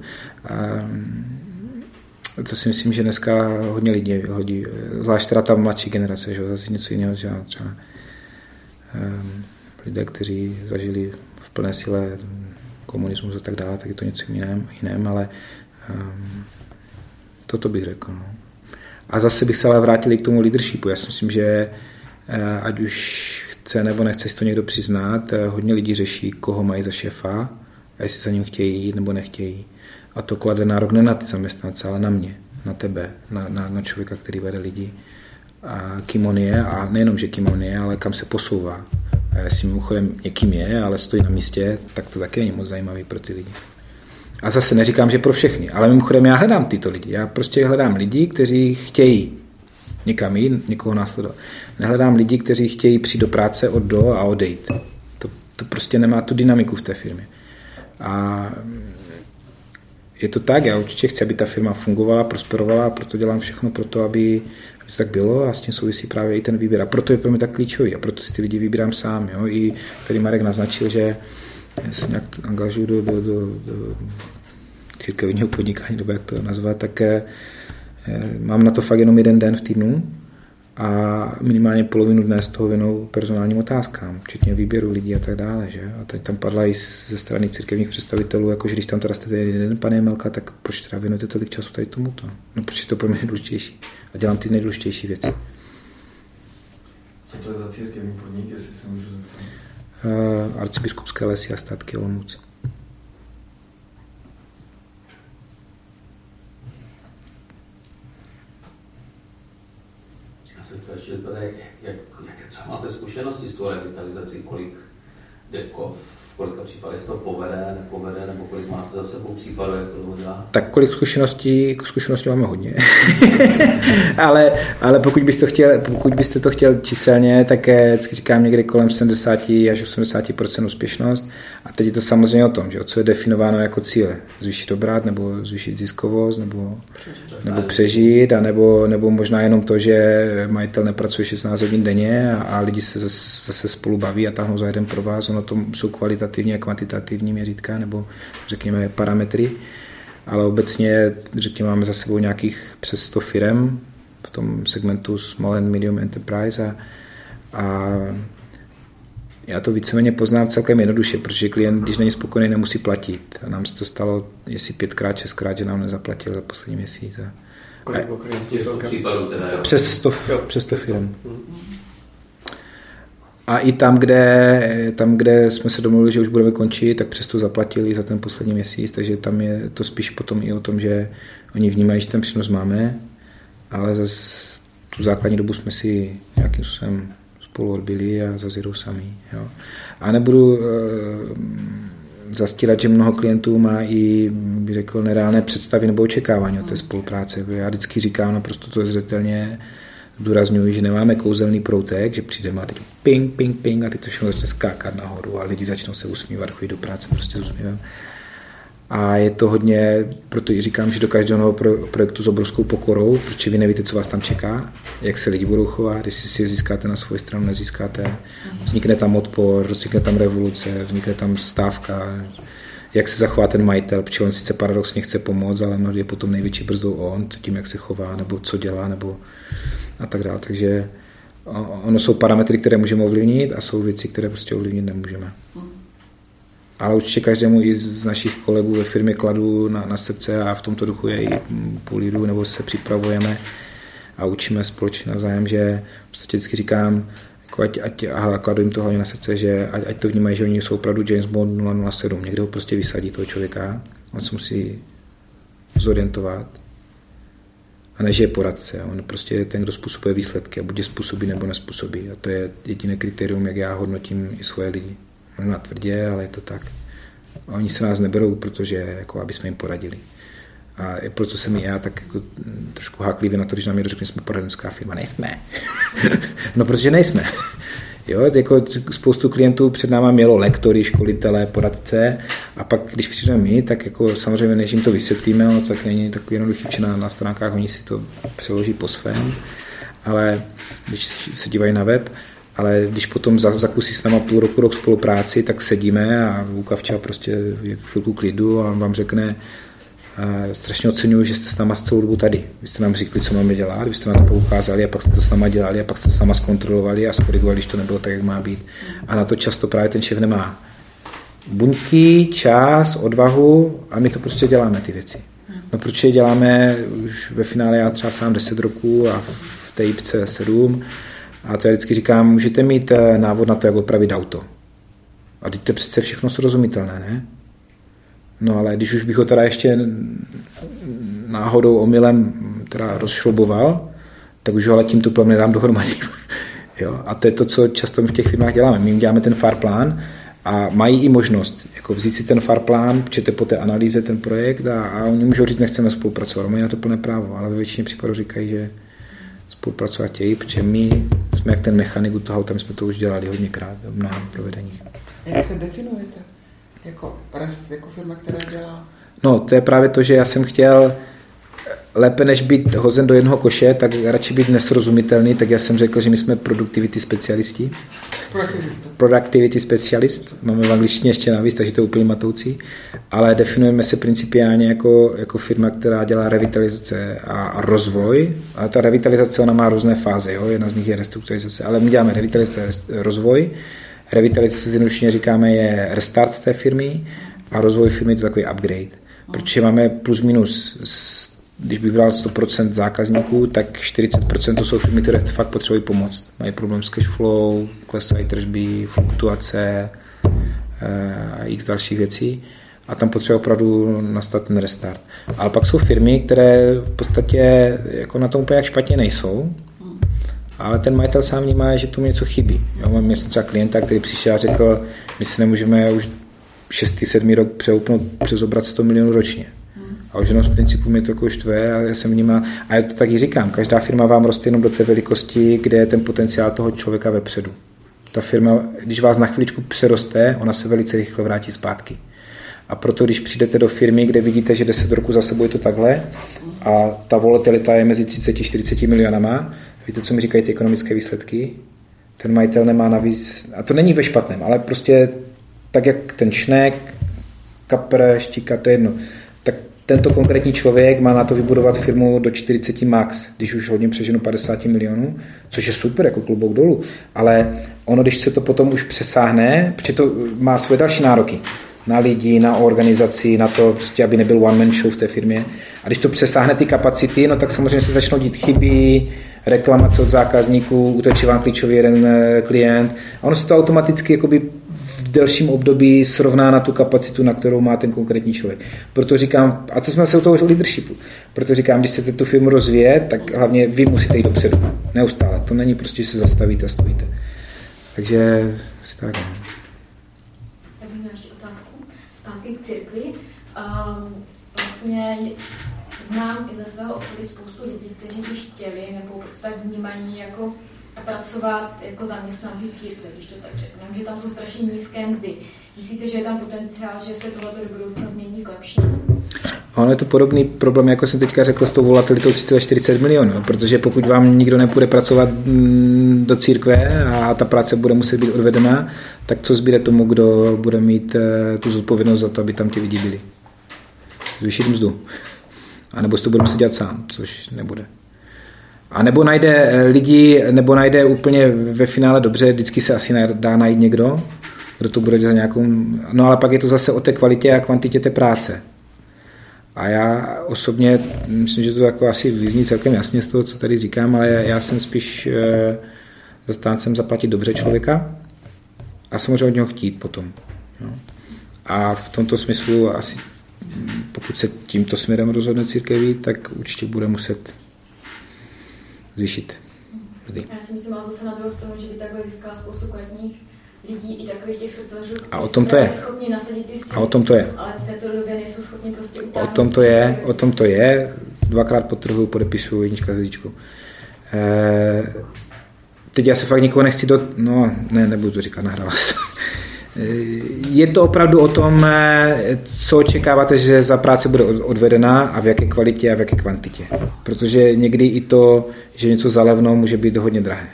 to si myslím, že dneska hodně lidí hodí, zvlášť teda ta mladší generace, že zase něco jiného, že třeba um, lidé, kteří zažili v plné síle komunismus a tak dále, tak je to něco jiném, jiném ale um, toto bych řekl. No. A zase bych se ale vrátil i k tomu leadershipu. Já si myslím, že uh, ať už chce nebo nechce si to někdo přiznat, hodně lidí řeší, koho mají za šéfa a jestli za ním chtějí jít nebo nechtějí. A to klade nárok ne na ty zaměstnance, ale na mě, na tebe, na, na, na člověka, který vede lidi. A kým on je, a nejenom, že kým on je, ale kam se posouvá. A jestli mimochodem někým je, ale stojí na místě, tak to taky není moc zajímavý pro ty lidi. A zase neříkám, že pro všechny, ale mimochodem já hledám tyto lidi. Já prostě hledám lidi, kteří chtějí někam jít, někoho následovat. Nehledám lidi, kteří chtějí přijít do práce od do a odejít. To, to prostě nemá tu dynamiku v té firmě. A je to tak, já určitě chci, aby ta firma fungovala, prosperovala, a proto dělám všechno pro to, aby, aby to tak bylo a s tím souvisí právě i ten výběr. A proto je pro mě tak klíčový a proto si ty lidi vybírám sám. Jo? I tady Marek naznačil, že se nějak angažuju do, do, do, do církevního podnikání, nebo jak to nazvat, tak eh, mám na to fakt jenom jeden den v týdnu a minimálně polovinu dne z toho věnou personálním otázkám, včetně výběru lidí a tak dále. Že? A teď tam padla i ze strany církevních představitelů, jakože když tam teda jste jeden den, pane Jemelka, tak proč teda věnujete tolik času tady tomuto? No protože je to pro mě nejdůležitější. A dělám ty nejdůležitější věci. Co to je za církevní podnik, jestli se můžu zeptat? Uh, Arcibiskupské lesy a statky Olomouc. Já se to ještě zběde, jak, jak, jak třeba máte zkušenosti s tou revitalizací, kolik, deko, v kolika případech se to povede, nepovede, nebo kolik máte za sebou případů, jak to dělá? Tak kolik zkušeností, zkušeností máme hodně. ale, ale pokud byste, chtěl, pokud byste to chtěl číselně, tak vždycky říkám někde kolem sedmdesát až osmdesát procent úspěšnost. A teď je to samozřejmě o tom, že co je definováno jako cíle. Zvýšit obrat, nebo zvýšit ziskovost, nebo, nebo přežít, a nebo, nebo možná jenom to, že majitel nepracuje šestnáct hodin denně a, a lidi se zase, zase spolu baví a táhnou za jeden pro vás. Ono to jsou kvalitativní a kvantitativní měřítka, nebo řekněme parametry. Ale obecně, řekněme, máme za sebou nějakých přes sto firem v tom segmentu Small and Medium Enterprise a, a já to víceméně poznám celkem jednoduše, protože klient, když není spokojený, nemusí platit. A nám se to stalo, jestli pětkrát, šestkrát, že nám nezaplatil za poslední měsíc. A, Kolik a, přes sto, přes sto firem. A i tam kde, tam, kde jsme se domluvili, že už budeme končit, tak přesto zaplatili za ten poslední měsíc, takže tam je to spíš potom i o tom, že oni vnímají, že ten přínos máme, ale zase tu základní dobu jsme si nějakým způsobem spolu odbyli a zase jedou sami. Jo. A nebudu e, zastírat, že mnoho klientů má i, bych řekl, nereálné představy nebo očekávání od té spolupráce. Já vždycky říkám naprosto to zřetelně, zdůrazňuji, že nemáme kouzelný proutek, že přijdeme a teď ping, ping, ping a teď to všechno začne skákat nahoru a lidi začnou se usmívat, chodit do práce prostě s úsměvem. A je to hodně, proto i říkám, že do každého nového projektu s obrovskou pokorou, protože vy nevíte, co vás tam čeká, jak se lidi budou chovat, jestli si je získáte na svoji stranu, nezískáte, vznikne tam odpor, vznikne tam revoluce, vznikne tam stávka, jak se zachová ten majitel, protože on sice paradoxně chce pomoct, ale mnohdy je potom největší brzdou on, tím, jak se chová, nebo co dělá, nebo a tak dále. Takže ono jsou parametry, které můžeme ovlivnit a jsou věci, které prostě ovlivnit nemůžeme. Ale určitě každému i z našich kolegů ve firmě kladu na, na srdce a v tomto duchu je i půl lidu, nebo se připravujeme a učíme společně navzájem, že v podstatě vždycky říkám, jako ať, ať, a kladu jim to hlavně na srdce, že ať, ať to vnímají, že oni jsou opravdu James Bond nula nula sedm. Někdo ho prostě vysadí toho člověka, on se musí zorientovat a než je poradce. On prostě je ten, kdo způsobuje výsledky a buď je způsobí nebo nespůsobí. A to je jediné kritérium, jak já hodnotím i svoje lidi. Možná tvrdě, ale je to tak. A oni se nás neberou, protože jako aby jsme jim poradili. A proto jsem i já tak jako trošku háklivě na to, když nám někdo řekne, že jsme poradenská firma. Nejsme. No, protože nejsme. Jo, jako spoustu klientů před náma mělo lektory, školitele, poradce a pak, když přijdeme my, tak jako samozřejmě, než jim to vysvětlíme, no, tak není takový jednoduchý, že na, na stránkách oni si to přeloží po svém, ale když se dívají na web, ale když potom zakusí s náma půl roku, rok spolupráci, tak sedíme a Lukavča prostě je chvilku klidu a on vám řekne, a strašně oceňuji, že jste s náma celou dobu tady. Vy jste nám řekli, co máme dělat, vy jste nám to poukázali a pak jste to s náma dělali a pak jste to s náma zkontrolovali a skorigovali, když to nebylo tak, jak má být. A na to často právě ten šéf nemá buňky, čas, odvahu a my to prostě děláme, ty věci. No proč je děláme už ve finále já třeba sám deset roků a v té jípce sedm a to já vždycky říkám, můžete mít návod na to, jak opravit auto. A teď to přece všechno srozumitelné, ne? No ale když už bych ho teda ještě náhodou omylem teda rozšrouboval, tak už ho ale tím tuplem nedám dohromady. Jo? A to je to, co často v těch firmách děláme. My jim děláme ten far plán a mají i možnost jako vzít si ten far plán, čete po té analýze ten projekt a, a oni můžou říct, nechceme spolupracovat. Mají na to plné právo, ale ve většině případů říkají, že spolupracovat chtějí, protože my jsme jak ten mechanik u toho, tam jsme to už dělali hodněkrát v mnoha provedeních. Jak se definujete jako, jako firma, která dělá? No, to je právě to, že já jsem chtěl lépe než být hozen do jednoho koše, tak radši být nesrozumitelný, tak já jsem řekl, že my jsme productivity specialisti. Productivity specialist. Máme v angličtině ještě navíc, takže to je úplně matoucí. Ale definujeme se principiálně jako, jako firma, která dělá revitalizace a, a rozvoj. A ta revitalizace, ona má různé fáze. Jo? Jedna z nich je restrukturalizace. Ale my děláme revitalizace a rozvoj. Revitalizace zjednodušeně říkáme je restart té firmy a rozvoj firmy je to takový upgrade. Protože máme plus minus, když bych bral sto procent zákazníků, tak čtyřicet procent to jsou firmy, které fakt potřebují pomoc. Mají problém s cash flow, klesají tržby, fluktuace a x dalších věcí a tam potřebuje opravdu nastat ten restart. Ale pak jsou firmy, které v podstatě jako na tom úplně jak špatně nejsou, ale ten majitel sám vnímá, že tomu něco chybí. Jo, mám třeba klienta, který přišel a řekl, my si nemůžeme už šestý, sedmý rok přeupnout přes obrat sto milionů ročně. A už jenom z principu mě to jako štve a já jsem vnímal, a já to taky říkám, každá firma vám roste jenom do té velikosti, kde je ten potenciál toho člověka vepředu. Ta firma, když vás na chviličku přeroste, ona se velice rychle vrátí zpátky. A proto, když přijdete do firmy, kde vidíte, že deset roků za sebou je to takhle a ta volatilita je mezi třicet až čtyřicet milionama, víte, co mi říkají ty ekonomické výsledky? Ten majitel nemá navíc, a to není ve špatném, ale prostě tak, jak ten Šnek, Kapr, Štíka, to je jedno, tak tento konkrétní člověk má na to vybudovat firmu do čtyřicet max, když už hodně přeženu padesát milionů, což je super, jako klobouk dolů, ale ono, když se to potom už přesáhne, protože to má svoje další nároky na lidi, na organizaci, na to, prostě, aby nebyl one man show v té firmě. A když to přesáhne ty kapacity, no tak samozřejmě se začnou dít chyby, reklamace od zákazníků, uteče vám klíčový jeden klient. A ono se to automaticky jakoby v delším období srovná na tu kapacitu, na kterou má ten konkrétní člověk. Proto říkám, a to jsme se u toho leadershipu, proto říkám, když chcete tu firmu rozvíjet, tak hlavně vy musíte jít dopředu. Neustále. To není prostě, že se zastavíte a stojíte. Takže si tak. Já bych měla ještě otázku. Zpátky k církvi. Um, vlastně znám i ze svého okolí spoustu lidí, kteří by chtěli nebo prostě tak vnímají jako pracovat jako zaměstnanci církve, když to tak řekneme, že tam jsou strašně nízké mzdy. Myslíte, že je tam potenciál, že se tohleto do budoucna změní k lepšímu? Ono je to podobný problém, jako jsem teďka řekl, s tou volatilitou třicet až čtyřicet milionů, protože pokud vám nikdo nepůjde pracovat do církve a ta práce bude muset být odvedena, tak co zbyde tomu, kdo bude mít tu zodpovědnost za to, aby tam ti lidi byli? Zvýšit mzdu. A nebo si to bude muset dělat sám, což nebude. A nebo najde lidi, nebo najde úplně ve finále dobře, vždycky se asi dá najít někdo, kdo to bude za nějakou... No ale pak je to zase o té kvalitě a kvantitě té práce. A já osobně myslím, že to jako asi vyzní celkem jasně z toho, co tady říkám, ale já jsem spíš e, zastáncem zaplatit dobře člověka a samozřejmě od něho chtít potom. Jo. A v tomto smyslu asi, pokud se tímto směrem rozhodne církeví, tak určitě bude muset zvýšit mzdy. Já si myslím, ale zase na druhou stranu, že by takhle získala spoustu kvalitních lidí i takových těch srdcařů, a o tom to je. Schopni nasadit ty A o tom to je. Ale v této době nejsou schopni prostě utáhnout. O tom to je, o tom to je. Dvakrát podtrhuju, podepisuju jednička s hvězdičkou. E, teď já se fakt nikoho nechci do... No, ne, nebudu to říkat, nahrává se. Je to opravdu o tom, co očekáváte, že za práce bude odvedena a v jaké kvalitě a v jaké kvantitě. Protože někdy i to, že něco za levno, může být hodně drahé.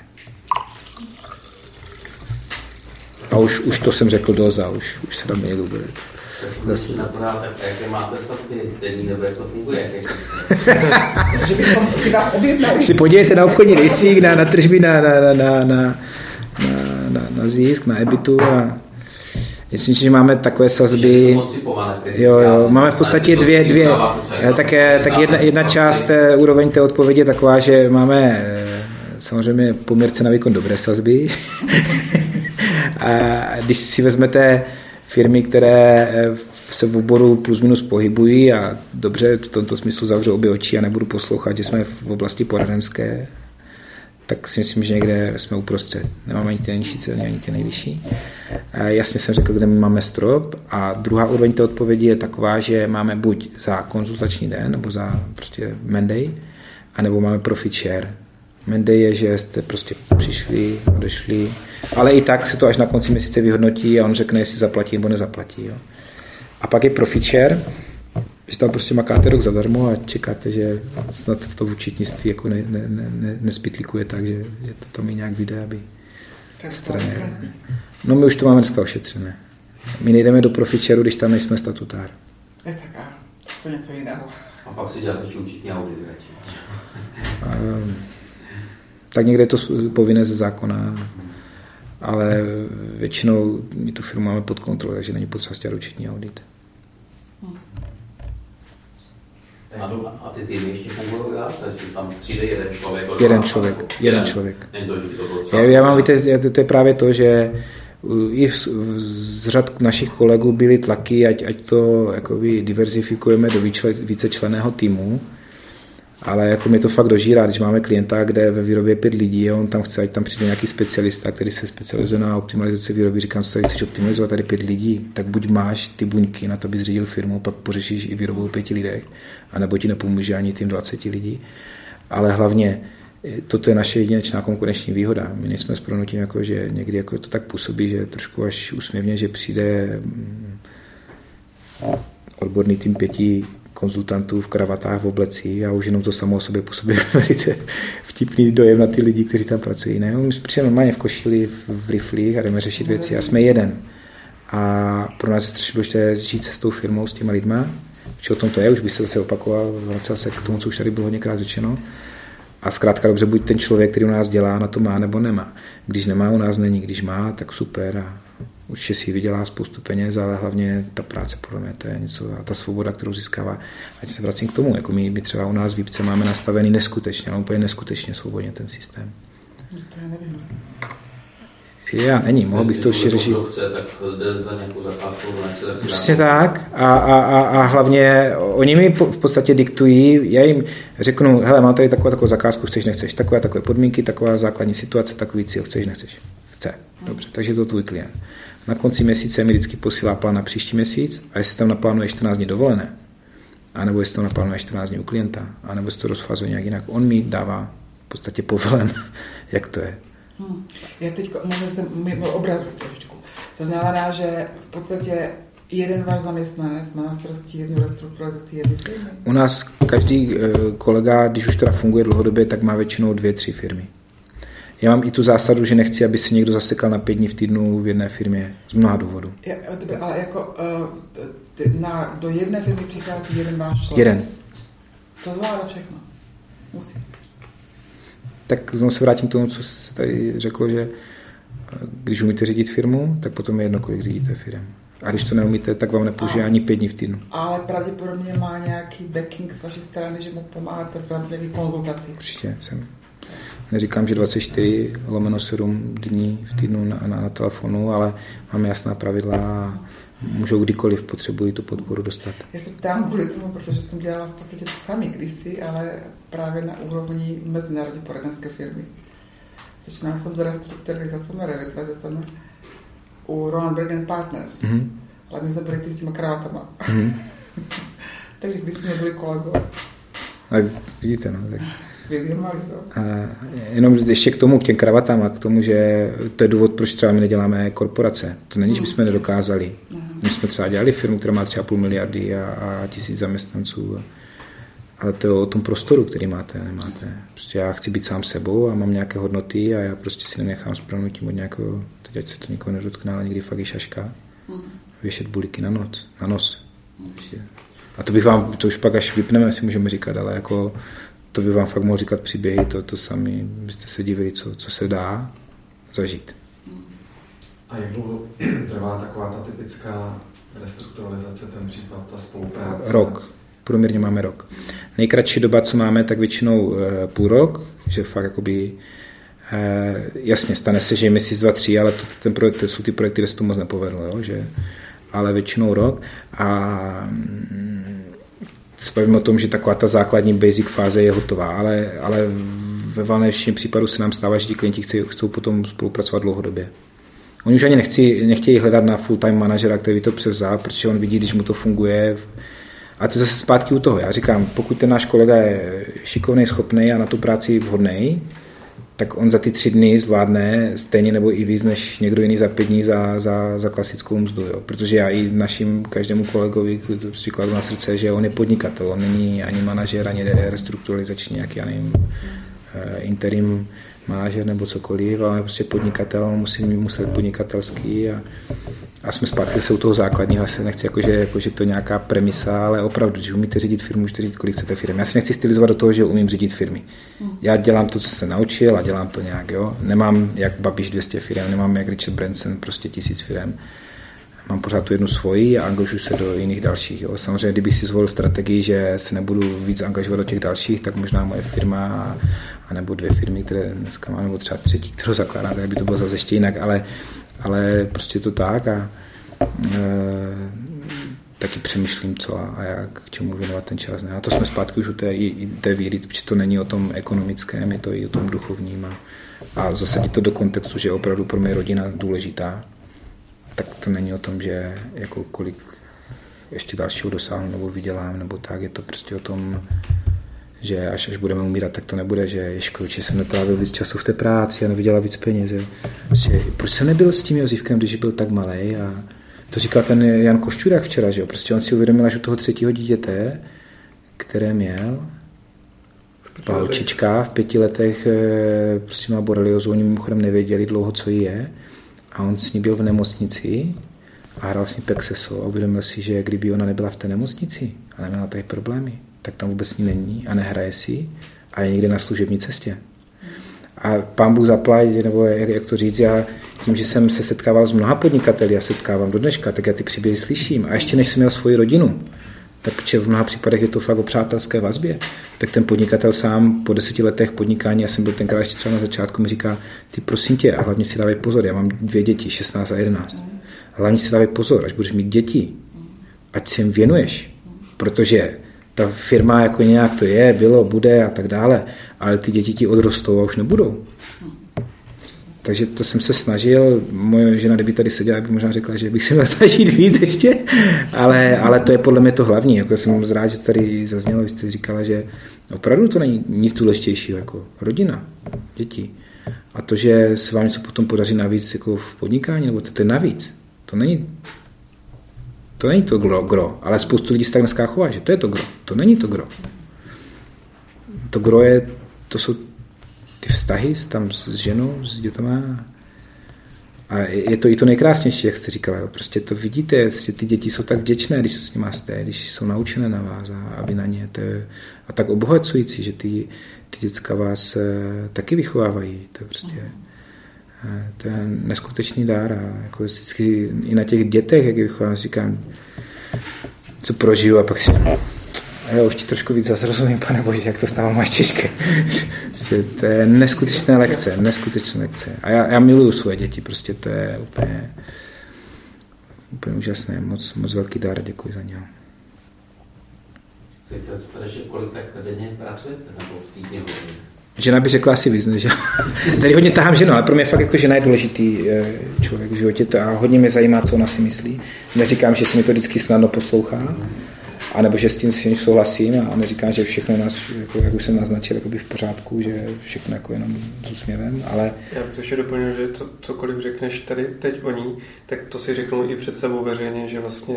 A už, už to jsem řekl dost a už, už se tam někdo bude. Zase napadá, jaké máte sazby denní, nebo jak to funguje? Že bychom si vás objednali. Si podívejte na obchodní rejstřík, na, na tržby, na, na, na, na, na, na, na zisk, na ebitu a myslím, že máme takové sazby. Jo, jo, máme v podstatě dvě, dvě. Tak, tak jedna, jedna část té úroveň té odpovědi je taková, že máme samozřejmě poměrce na výkon dobré sazby. A když si vezmete firmy, které se v oboru plus minus pohybují a dobře v tomto smyslu zavřu obě oči a nebudu poslouchat, že jsme v oblasti poradenské, tak si myslím, že někde jsme uprostřed. Nemáme ani ty nejnižší ceny, ani ty nejvyšší. Jasně jsem řekl, kde my máme strop a druhá úroveň té odpovědi je taková, že máme buď za konzultační den, nebo za prostě Monday, anebo máme profit share. Monday je, že jste prostě přišli, odešli, ale i tak se to až na konci měsíce vyhodnotí a on řekne, jestli zaplatí nebo nezaplatí. Jo. A pak je profit share, že tam prostě makáte rok zadarmo a čekáte, že snad to v účetnictví jako ne, ne, ne, nespitlikuje tak, že, že to tam i nějak vyjde, aby straně. No my už to máme dneska ošetřené. My nejdeme do profit shareu, když tam nejsme statutár. Je tak a to něco jiného. A pak si děláte účetní audit radši. Tak někde je to povinné ze zákona, ale většinou my tu firmu máme pod kontrolou, takže není potřeba dělat účetní audit. A, a ty týmy ještě fungují, já? Takže tam přijde jeden člověk. Jeden člověk, jeden, jeden člověk. Není to, že by to bylo třeba... Já, já mám, víte, to je právě to, že i v, z řad našich kolegů byly tlaky, ať, ať to jakoby diverzifikujeme do více, vícečlenného týmu, ale jako mě to fakt dožírá, když máme klienta, kde ve výrobě je pět lidí a on tam chce, ať tam přijde nějaký specialista, který se specializuje na optimalizaci výroby, říkám, co tady chceš optimalizovat, tady pět lidí, tak buď máš ty buňky na to, bys řídil firmu, pak pořešíš i výrobu pěti lidech, anebo ti nepomůže ani tým dvaceti lidí, ale hlavně toto je naše jedinečná konkurenční výhoda. My nejsme s pronutím, jako, že někdy jako to tak působí, že trošku až úsměvně, že přijde odborný tým pěti konzultantů v kravatách, v oblecích a už jenom to samo o sobě působí velice vtipný dojem na ty lidi, kteří tam pracují. Ne? My jsme normálně v košili, v riflích a jdeme řešit věci a jsme jeden. A pro nás je strašně důležité žít se s tou firmou, s těma lidma, že o tom to je, už by se zase opakoval, vracel se k tomu, co už tady bylo hodněkrát řečeno. A zkrátka dobře, buď ten člověk, který u nás dělá, na to má nebo nemá. Když nemá, u nás není, když má, tak super a určitě si vydělá spoustu peněz, ale hlavně ta práce podle mě to je něco a ta svoboda, kterou získává. Ať se vracím k tomu, jako my, my třeba u nás v Výpce máme nastavený neskutečně, ale úplně neskutečně svobodně ten systém. To já nevím. Já není, mohl bych to ještě řešit. Chce, tak jde za nějakou zakázku. Přesně tak a, a, a, a hlavně oni mi v podstatě diktují, já jim řeknu, hele, mám tady takovou, takovou zakázku, chceš, nechceš, takové, takové podmínky, taková základní situace, takový cíl, chceš, nechceš. Chce, dobře, takže to je tvůj klient. Na konci měsíce mi vždycky posílá plán na příští měsíc a jestli tam naplánuje čtrnáct dní dovolené, anebo jestli tam naplánuje čtrnáct dní u klienta, anebo se to rozfázuje nějak jinak, on mi dává v podstatě povolen, jak to je. Hmm. Já teď možná jsem mimo obrazu trošičku. To znamená, že v podstatě jeden váš zaměstnanec má na starosti jednu restrukturalizaci jedné firmy? U nás každý kolega, když už teda funguje dlouhodobě, tak má většinou dvě, tři firmy. Já mám i tu zásadu, že nechci, aby se někdo zasekal na pět dní v týdnu v jedné firmě. Z mnoha důvodů. Já, ale jako na, do jedné firmy přichází jeden váš člověk? Jeden. To zvládá všechno. Musí. Tak znovu se vrátím k tomu, co se tady řeklo, že když umíte řídit firmu, tak potom je jedno, kolik řídíte firmu. A když to neumíte, tak vám nepoužije ani pět dní v týdnu. Ale pravděpodobně má nějaký backing z vaší strany, že mu pomáháte v rámci nějakých konzultací. Určitě jsem. Neříkám, že dvacet čtyři lomeno sedm dní v týdnu na, na, na telefonu, ale máme jasná pravidla a můžou kdykoliv potřebují tu podporu dostat. Já se ptám kvůli tomu, protože jsem dělala v podstatě to samé kdysi, ale právě na úrovni mezinárodní poradenské firmy. Začínala jsem s restrukturalizacemi a revitalizacemi u Rowan Bergen Partners, mm-hmm. ale my jsme byli ty s těma kravatama. Mm-hmm. Takže když jsme byli kolegové. Tak vidíte, no. Tak. Svět je malý, no. A jenom ještě k tomu, k těm kravatám a k tomu, že to je důvod, proč třeba my neděláme korporace. To není, že bychom nedokázali. My jsme třeba dělali firmu, která má třeba půl miliardy a, a tisíc zaměstnanců. Ale to je o tom prostoru, který máte, nemáte. Prostě já chci být sám sebou a mám nějaké hodnoty a já prostě si nenechám s pronutím od nějakého, teď ať se to nikoho nedotkne, ale někdy fakt i šaška. Věšet buliky na noc, na nos. A to bych vám, to už pak až vypneme, si můžeme říkat, ale jako to by vám fakt mohl říkat příběhy, to, to sami byste se divili, co, co se dá zažít. A jak dlouho trvá taková ta typická restrukturalizace, ten případ, ta spolupráce? Rok. Průměrně máme rok. Nejkratší doba, co máme, tak většinou e, půl rok, že fakt jakoby, e, jasně, stane se, že je měsíc, dva, tři, ale to, ten projekt, to jsou ty projekty, kde se to moc nepovedlo, jo, že, ale většinou rok. A mm, se bavíme o tom, že taková ta základní basic fáze je hotová, ale, ale v ve valné většině případů se nám stává, že ti klienti chcou, chcou potom spolupracovat dlouhodobě. Oni už ani nechci, nechtějí hledat na full-time manažera, který by to převzal, protože on vidí, když mu to funguje. A to zase zpátky u toho. Já říkám, pokud ten náš kolega je šikovnej, schopnej a na tu práci vhodnej, tak on za ty tři dny zvládne stejně nebo i víc než někdo jiný za pět dní za, za, za klasickou mzdu. Jo. Protože já i našim každému kolegovi příkladu na srdce, že on je podnikatel, on není ani manažer, ani restrukturalizační nějaký, já nevím, interim manažer nebo cokoliv, ale prostě podnikatel, on musí mít muset podnikatelský a, a jsme zpátky se u toho základního, já se nechci jakože, jakože to nějaká premisa, ale opravdu, když umíte řídit firmu, můžete řídit, kolik chcete firmy. Já se nechci stylizovat do toho, že umím řídit firmy. Já dělám to, co jsem naučil a dělám to nějak, jo. Nemám jak Babiš dvě stě firm, nemám jak Richard Branson prostě tisíc firm. Mám pořád tu jednu svoji a angažuji se do jiných dalších. Jo. Samozřejmě, kdybych si zvolil strategii, že se nebudu víc angažovat do těch dalších, tak možná moje firma a, a nebo dvě firmy, které dneska mám, nebo třeba třetí, kterou zakládám, tak by to bylo zase ještě jinak, ale, ale prostě to tak a e, taky přemýšlím, co a, a jak, k čemu věnovat ten čas. Ne? A to jsme zpátky už u té, i, té víry, protože to není o tom ekonomickém, je to i o tom duchovním a, a zasadit to do kontextu, že je opravdu pro mě rodina důležitá. Tak to není o tom, že jako kolik ještě dalšího dosáhnu nebo vydělám, nebo tak, je to prostě o tom, že až, až budeme umírat, tak to nebude, že je škoda, že jsem netrávil víc času v té práci a nevydělal víc peněz. Prostě, proč jsem nebyl s tím Josifkem, když byl tak malej? A to říkal ten Jan Košťurák včera, že jo? Prostě on si uvědomil až u toho třetího dítěte, které měl, Palčička v pěti letech prostě má boreliozu, oni mimochodem nevěděli dlouho, co jí je. A on s ní byl v nemocnici a hrál s ní Pexeso a uvědomil si, že kdyby ona nebyla v té nemocnici a neměla tady problémy, tak tam vůbec ní není a nehraje si a je někde na služební cestě. A pán Bůh zaplať, nebo jak, jak to říct, já tím, že jsem se setkával s mnoha podnikateli a setkávám do dneška, tak já ty příběhy slyším. A ještě než jsem měl svoji rodinu, tak v mnoha případech je to fakt o přátelské vazbě, tak ten podnikatel sám po deseti letech podnikání, já jsem byl tenkrát ještě třeba na začátku, mi říká, ty prosím tě, a hlavně si dávej pozor, já mám dvě děti, šestnáct a jedenáct. Hlavně si dávej pozor, až budeš mít děti, ať si jim věnuješ, protože ta firma jako nějak to je, bylo, bude a tak dále, ale ty děti ti odrostou a už nebudou. Takže to jsem se snažil, moje žena, kdyby tady seděla, by možná řekla, že bych se měl snažit víc ještě, ale, ale to je podle mě to hlavní. Jako jsem moc rád, že tady zaznělo, vy jste říkala, že opravdu to není nic důležitějšího, jako rodina, děti. A to, že se vám něco potom podaří navíc jako v podnikání, nebo to, to je navíc, to není to není to gro, gro, ale spoustu lidí se tak dneska chová, že to je to gro, to není to gro. To gro je, to jsou ty vztahy tam s ženou, s dětama. A je to i to nejkrásnější, jak jste říkala. Jo. Prostě to vidíte, že ty děti jsou tak vděčné, když se s nimi jste, když jsou naučené na vás a aby na ně. To je, a tak obohacující, že ty, ty děcka vás taky vychovávají. To je prostě to je neskutečný dár. A jako vždycky i na těch dětech, jak je vychovávám, říkám, co prožiju a pak si a já už ti trošku víc zase rozumím, pane Bože, jak to stává máš těžké. To je neskutečné lekce, neskutečné lekce. A já, já miluju svoje děti, prostě to je úplně, úplně úžasné. Moc, moc velký dár, děkuji za něho. Chci tě zeptat, že kolik tak denně pracujete, nebo v týdně hodin? Žena by řekla asi víc, než já. Tady hodně tahám ženu, ale pro mě fakt jako žena je důležitý člověk v životě a hodně mě zajímá, co ona si myslí. Neříkám, že se mi to vždycky snadno poslouchá, a nebo že s tím, s tím souhlasím a neříkám, že všechno nás, jako, jak už jsem naznačil, jako by v pořádku, že všechno jako jenom s úsměvem, ale... Já bych ještě doplnil, že co, cokoliv řekneš tady teď o ní, tak to si řeknu i před sebou veřejně, že vlastně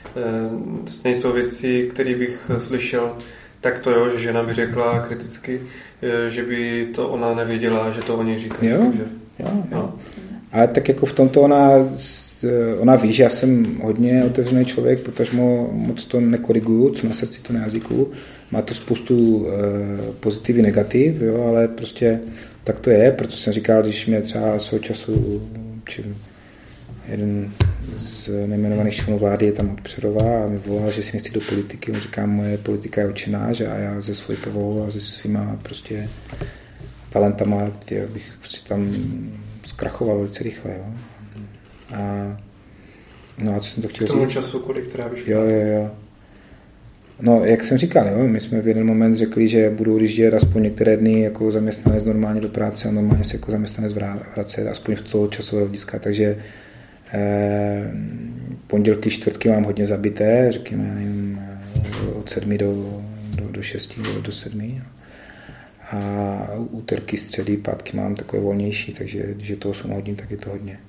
e, nejsou věci, které bych slyšel, tak to jo, že žena by řekla kriticky, e, že by to ona nevěděla, že to o něj říká. Jo, takže, jo, jo. Ale tak jako v tomto ona... Ona ví, že já jsem hodně otevřený člověk, protože moc to nekoriguju, co na srdci, to na jazyku. Má to spoustu e, pozitiv i negativ, jo, ale prostě tak to je, proto jsem říkal, když mě třeba svého času či jeden z nejmenovaných členů vlády je tam od Přerova a mi volal, že si nechci do politiky. On říká, moje politika je očenář a já ze svojí povahou a se svýma prostě talentama tě, bych prostě tam zkrachoval velice rychle. Jo. A, no a co jsem to chtěl říct? K tomu říct? času, kolik trávíš? Jo, jo, jo. No, jak jsem říkal, jo, my jsme v jeden moment řekli, že budou odjíždět aspoň některé dny jako zaměstnanec normálně do práce a normálně se jako zaměstnanec vracet, aspoň v toho časového hlediska. Takže eh, pondělky, čtvrtky mám hodně zabité, řekněme, nevím, od sedmi do, do, do šesti, do, do sedmi. A úterky, středy, pátky mám takové volnější, takže když je to osm hodin, tak je to hodně.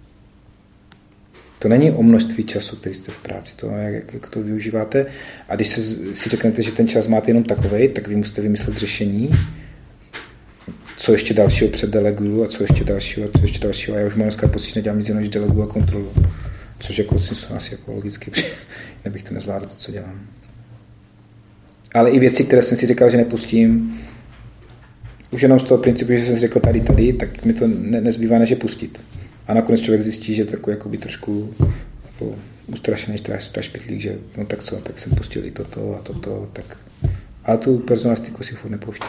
To není o množství času, který jste v práci, to jak, jak to využíváte. A když se, si řeknete, že ten čas máte jenom takovej, tak vy musíte vymyslet řešení, co ještě dalšího předdeleguju a co ještě dalšího a co ještě dalšího. A já už mám dneska pocit, nedělám nic jenom, že deleguju a kontrolu. Což jako jsem asi jako logicky, nebych to nezvládl to, co dělám. Ale i věci, které jsem si říkal, že nepustím, už jenom z toho principu, že jsem si řekl tady, tady, tak mi to ne, nezbývá, než je pustit. A nakonec člověk zjistí, že takový jakoby trošku jako ustrašený špitlík, že no tak co, tak jsem pustil i toto a toto, tak... Ale tu personalistiku si furt nepouštím.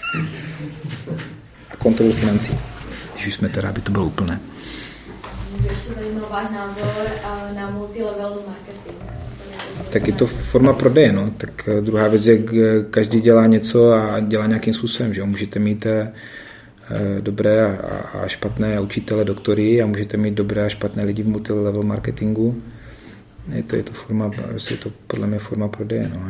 A kontrolu financí, když už jsme teda, aby to bylo úplné. Mě ještě zajímal váš názor na multilevel marketing. Tak je to forma prodeje, no. Tak druhá věc je, každý dělá něco a dělá nějakým způsobem, že jo. Můžete mít dobré a špatné učitele, doktory a můžete mít dobré a špatné lidi v multilevel marketingu. Je to, je to forma, je to podle mě forma prodeje, no.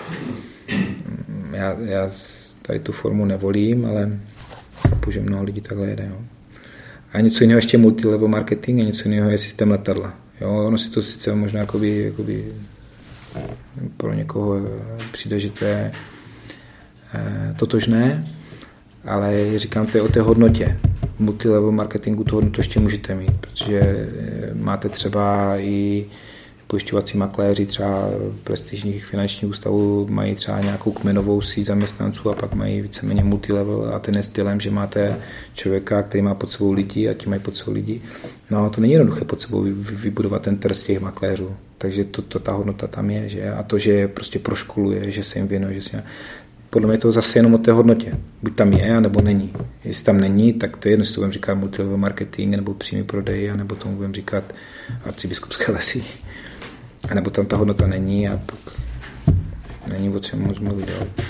Já, já tady tu formu nevolím, ale chápu, že mnoho lidí takhle jede, jo. A něco jiného ještě multilevel marketing a něco jiného je systém letadla. Jo, ono si to sice možná jakoby, jakoby pro někoho přijde, že to je totožné, ale říkám, to je o té hodnotě. V multilevel marketingu tu hodnotu ještě můžete mít, protože máte třeba i pojišťovací makléři třeba prestižních finančních ústavů mají třeba nějakou kmenovou síť zaměstnanců a pak mají víceméně multilevel a ten je stylem, že máte člověka, který má pod sebou lidi a ti mají pod sebou lidi. No to není jednoduché pod sebou vybudovat ten trh z těch makléřů. Takže to, to, ta hodnota tam je, že? A to, že je prostě proškoluje, že se jim věnuje, že se... Podle mě je to zase jenom o té hodnotě. Buď tam je, nebo není. Jestli tam není, tak to je jedno, jestli to budeme říkat multilevel marketing, nebo přímý prodej, nebo tomu budeme říkat arcibiskupské lesy. A nebo tam ta hodnota není a pak není o čem moc mluvit.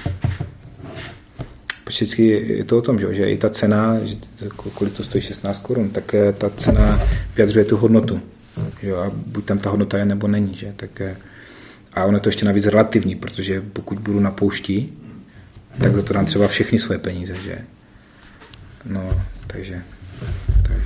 Vždycky je to o tom, že i ta cena, že kolik to stojí šestnáct korun, tak ta cena vyjadřuje tu hodnotu. Že? A buď tam ta hodnota je, nebo není. Že? Tak, a ono je to ještě navíc relativní, protože pokud budu na poušti, tak za to dám třeba všechny svoje peníze. Že? No, takže... takže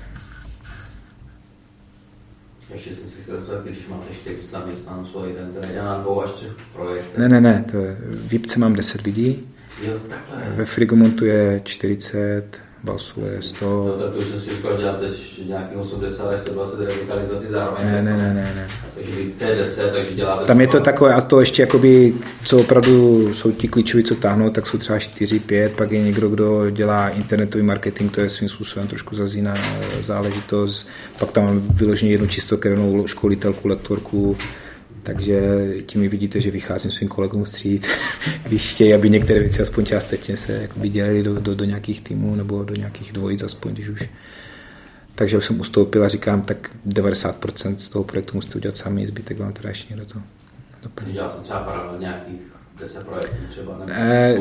Ještě jsem si chtěl zeptat, když máte čtyři zaměstnanců a jeden ten na dvou až třech projektech. Ne, ne, ne, to je, v Jipce mám deset lidí, jo, takhle. Ve Frigomontu je čtyřicet, Balsu je sto. No, tak to už jsem si říkal, děláte nějakých osmdesát až sto dvacet revitalizací zároveň. Ne, ne, ne, ne, ne. Takže Jipce je deset, takže děláte... Tam je to takové, a to ještě jakoby, co opravdu jsou ti klíčoví, co táhnou, tak jsou třeba čtyři, pět, pak je někdo, kdo dělá internetový marketing, to je svým způsobem trošku zazíná záležitost, pak tam vyloženě jednu čistokrevnou školitelku, lektorku, takže tím vidíte, že vycházím svým kolegům vstříc, když chtějí, aby některé věci aspoň částečně se dělaly do, do, do nějakých týmů nebo do nějakých dvojic aspoň, když už. Takže už jsem ustoupil a říkám, tak devadesát procent z toho projektu musíte udělat sami, zbytek vám teda ještě někdo to doplní. Děláte třeba paralelně nějakých deset projektů třeba? Nebo eh,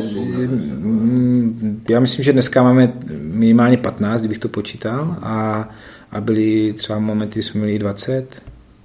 já myslím, že dneska máme minimálně patnáct, kdybych to počítal, a, a byly třeba momenty, kdy jsme měli dvacet.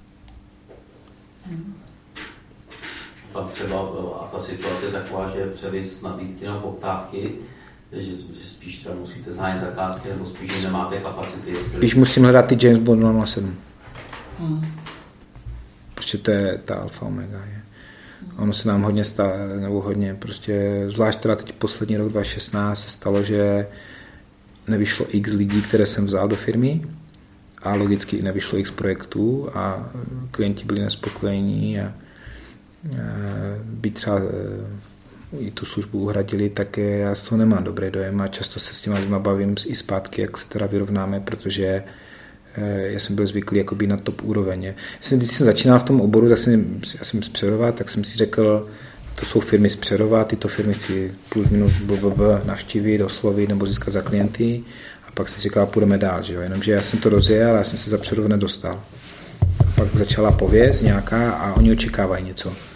Tam třeba a ta situace je taková, že je převis nabídky na poptávky, že, že spíš třeba musíte zájem zakázky, nebo spíš, že nemáte kapacity. Spíš musím hledat ty James Bond nula nula sedm. Hmm. Protože to je ta alfa omega. Je. Ono se nám hodně stalo, nebo hodně, prostě, zvlášť teda teď poslední rok dva tisíce šestnáct se stalo, že nevyšlo x lidí, které jsem vzal do firmy, a logicky i nevyšlo x projektů a klienti byli nespokojení a být třeba i tu službu uhradili, tak já z toho nemám dobrý dojem a často se s těma lidma bavím i zpátky, jak se teda vyrovnáme, protože já jsem byl zvyklý jakoby na top úroveň. Já jsem, když jsem začínal v tom oboru, tak jsem, já jsem z Přerova, tak jsem si řekl, to jsou firmy z Přerova, tyto firmy chci plus minus blablabla navštívit, oslovit nebo získat za klienty, a pak jsem si říkal, půjdeme dál, že jo? Jenomže já jsem to rozjel, já jsem se za Přerov nedostal. Pak začala pověst nějaká a oni očekávají něco.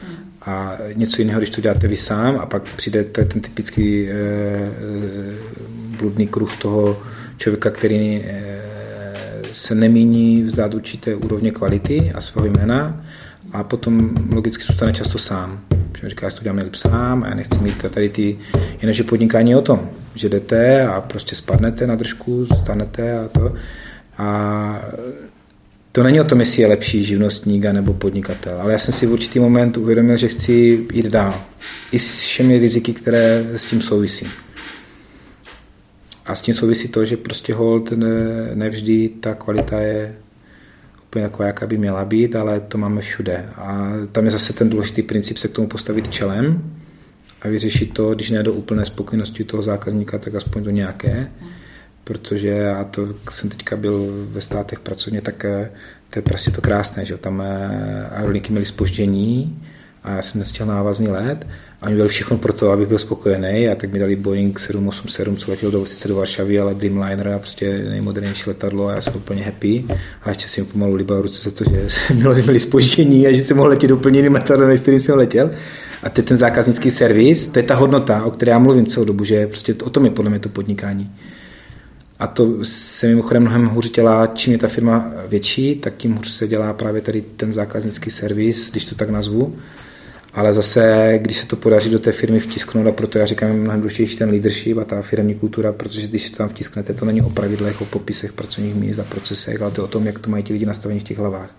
A něco jiného, když to děláte vy sám a pak přijde ten typický e, e, bludný kruh toho člověka, který e, se nemíní vzdát určité úrovně kvality a svého jména a potom logicky zůstane často sám. Protože říká, že to dělám nejlíp sám a já nechci mít tady ty, jenomže podnikání je o tom, že jdete a prostě spadnete na držku, stanete a to. A to není o tom, jestli je lepší živnostník nebo podnikatel, ale já jsem si v určitý moment uvědomil, že chci jít dál. I s všemi riziky, které s tím souvisí. A s tím souvisí to, že prostě hold nevždy ta kvalita je úplně taková, jaká by měla být, ale to máme všude. A tam je zase ten důležitý princip se k tomu postavit čelem a vyřešit to, když ne do úplné spokojenosti toho zákazníka, tak aspoň do nějaké. Protože já to jsem teďka byl ve státech pracovně, tak to je prostě to krásné, že tam aerolinky měly zpoždění a já jsem nestihl návazný let a oni byli všechno pro to, abych byl spokojený a tak mi dali Boeing sedm osm sedm, co letěl do, sice do Varšavy, ale Dreamliner a prostě nejmodernější letadlo a já jsem úplně happy a ještě si mi pomalu líbila ruce za to, že měli zpoždění a že jsem mohl letět úplně jiným letadlem, než kterým jsem letěl. A to je ten zákaznický servis, to je ta hodnota, o které já mluvím celou dobu, že prostě o tom je podle mě to podnikání. A to se mimochodem mnohem hůř dělá, čím je ta firma větší, tak tím hůř se dělá právě tady ten zákaznický servis, když to tak nazvu. Ale zase, když se to podaří do té firmy vtisknout, a proto já říkám, mnohem důležitější ten leadership a ta firemní kultura, protože když se to tam vtisknete, to není o pravidlech, o popisech pracovních míst a procesech, ale to je o tom, jak to mají ti lidi nastavení v těch hlavách.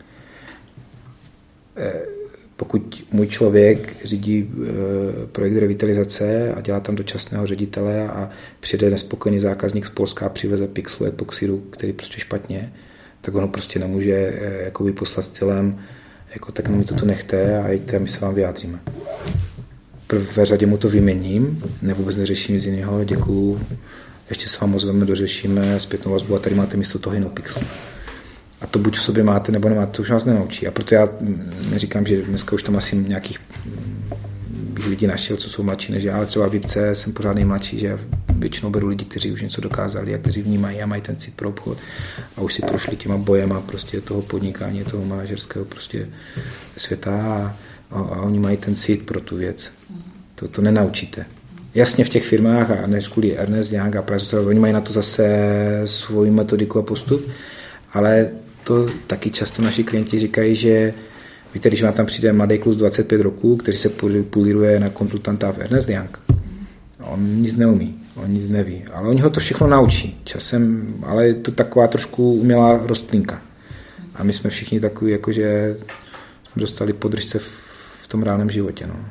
Pokud můj člověk řídí projekt revitalizace a dělá tam dočasného ředitele a přijde nespokojený zákazník z Polska a přiveze pixelu epoxidu, který prostě špatně, tak ono prostě nemůže jakoby poslat stylem, jako tak mi to tu nechte a jděte a my se vám vyjádříme. V prvé řadě mu to vyměním, nebo vůbec neřeším nic jiného, děkuju, ještě se vám ozveme, dořešíme zpětnou vazbu a tady máte místo toho jinou pixelu. A to buď v sobě máte, nebo nemáte, to už nás nenaučí. A proto já neříkám, že dneska už tam asi nějakých bych lidí našel, co jsou mladší než já, ale třeba v Vipce jsem pořád nejmladší, že většinou beru lidi, kteří už něco dokázali a kteří vnímají a mají ten cit pro obchod a už si prošli těma bojema prostě toho podnikání, toho manažerského prostě světa a, a, a oni mají ten cit pro tu věc. To, to nenaučíte. Jasně v těch firmách a než kvůli Ernst Young a Price, oni mají na to zase svoji metodiku a postup, ale to taky často naši klienti říkají, že víte, když vám tam přijde mladý kluk z dvacet pět roků, který se půlíruje na konzultanta v Ernst Young, on nic neumí, on nic neví, ale oni ho to všechno naučí časem, ale je to taková trošku umělá rostlinka. A my jsme všichni takový, jakože jsme dostali podržce v tom reálném životě. No.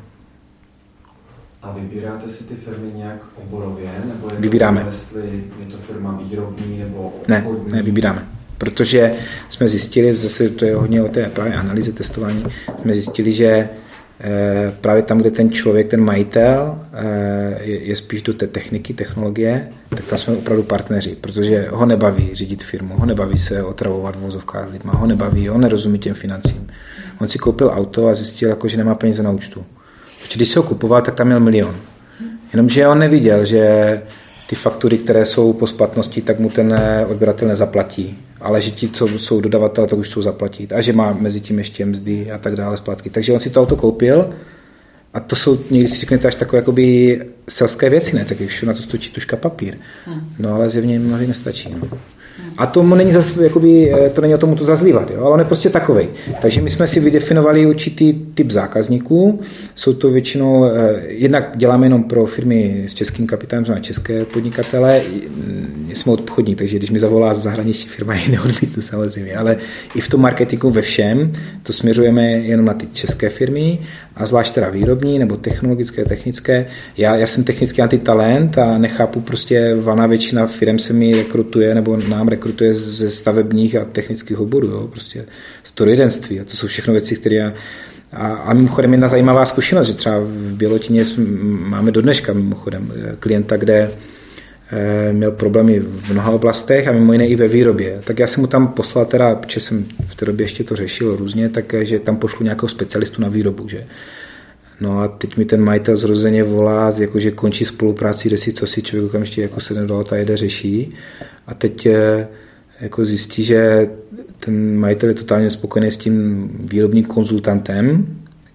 A vybíráte si ty firmy nějak oborově? Nebo je Vybíráme. To, jestli je to firma výrobní nebo obchodní? Ne, ne, vybíráme. Protože jsme zjistili, zase to je hodně o té právě analýze, testování, jsme zjistili, že právě tam, kde ten člověk, ten majitel je spíš do té techniky, technologie, tak tam jsme opravdu partneři, protože ho nebaví řídit firmu, ho nebaví se otravovat v vozovkách s lidma, ho nebaví, on nerozumí těm financím. On si koupil auto a zjistil, jako, že nemá peníze na účtu. Protože když se ho kupoval, tak tam měl milion. Jenomže on neviděl, že ty faktury, které jsou po splatnosti, tak mu ten odběratel nezaplatí. Ale že ti, co jsou dodavatel, tak už jsou zaplatit. A že má mezi tím ještě mzdy a tak dále splatky. Takže on si to auto koupil a to jsou, někdy si řeknete, až takové jakoby selské věci, ne? Tak už na to stočí tužka papír. No ale zjevně mnohdy nestačí. No. A to není zase, jakoby, to není o tomu to zazlívat, jo? Ale on je prostě takovej. Takže my jsme si vydefinovali určitý typ zákazníků. Jsou to většinou, jednak děláme jenom pro firmy s českým kapitálem, znamená české podnikatele, jsme obchodní, takže když mi zavolá zahraniční firma, ji neodmítnu samozřejmě, ale i v tom marketingu ve všem to směřujeme jenom na ty české firmy a zvlášť teda výrobní nebo technologické, technické. Já, já jsem technický antitalent a nechápu prostě, valná většina firm se mi rekrutuje nebo nám rekrutuje ze stavebních a technických oborů, jo? Prostě strojírenství a to jsou všechno věci, které já A, a mimochodem jedna zajímavá zkušenost, že třeba v Bělotině máme do dneška mimochodem klienta, kde e, měl problémy v mnoha oblastech a mimo jiné i ve výrobě. Tak já jsem mu tam poslal teda, protože jsem v té době ještě to řešil různě, takže tam pošlu nějakého specialistu na výrobu, že. No a teď mi ten majitel zrozeně volá, jakože končí spolupráci, jde si co si člověk okamžitě jako sedne do auta, jede, řeší. A teď e, jako zjistí, že ten majitel je totálně spokojený s tím výrobním konzultantem,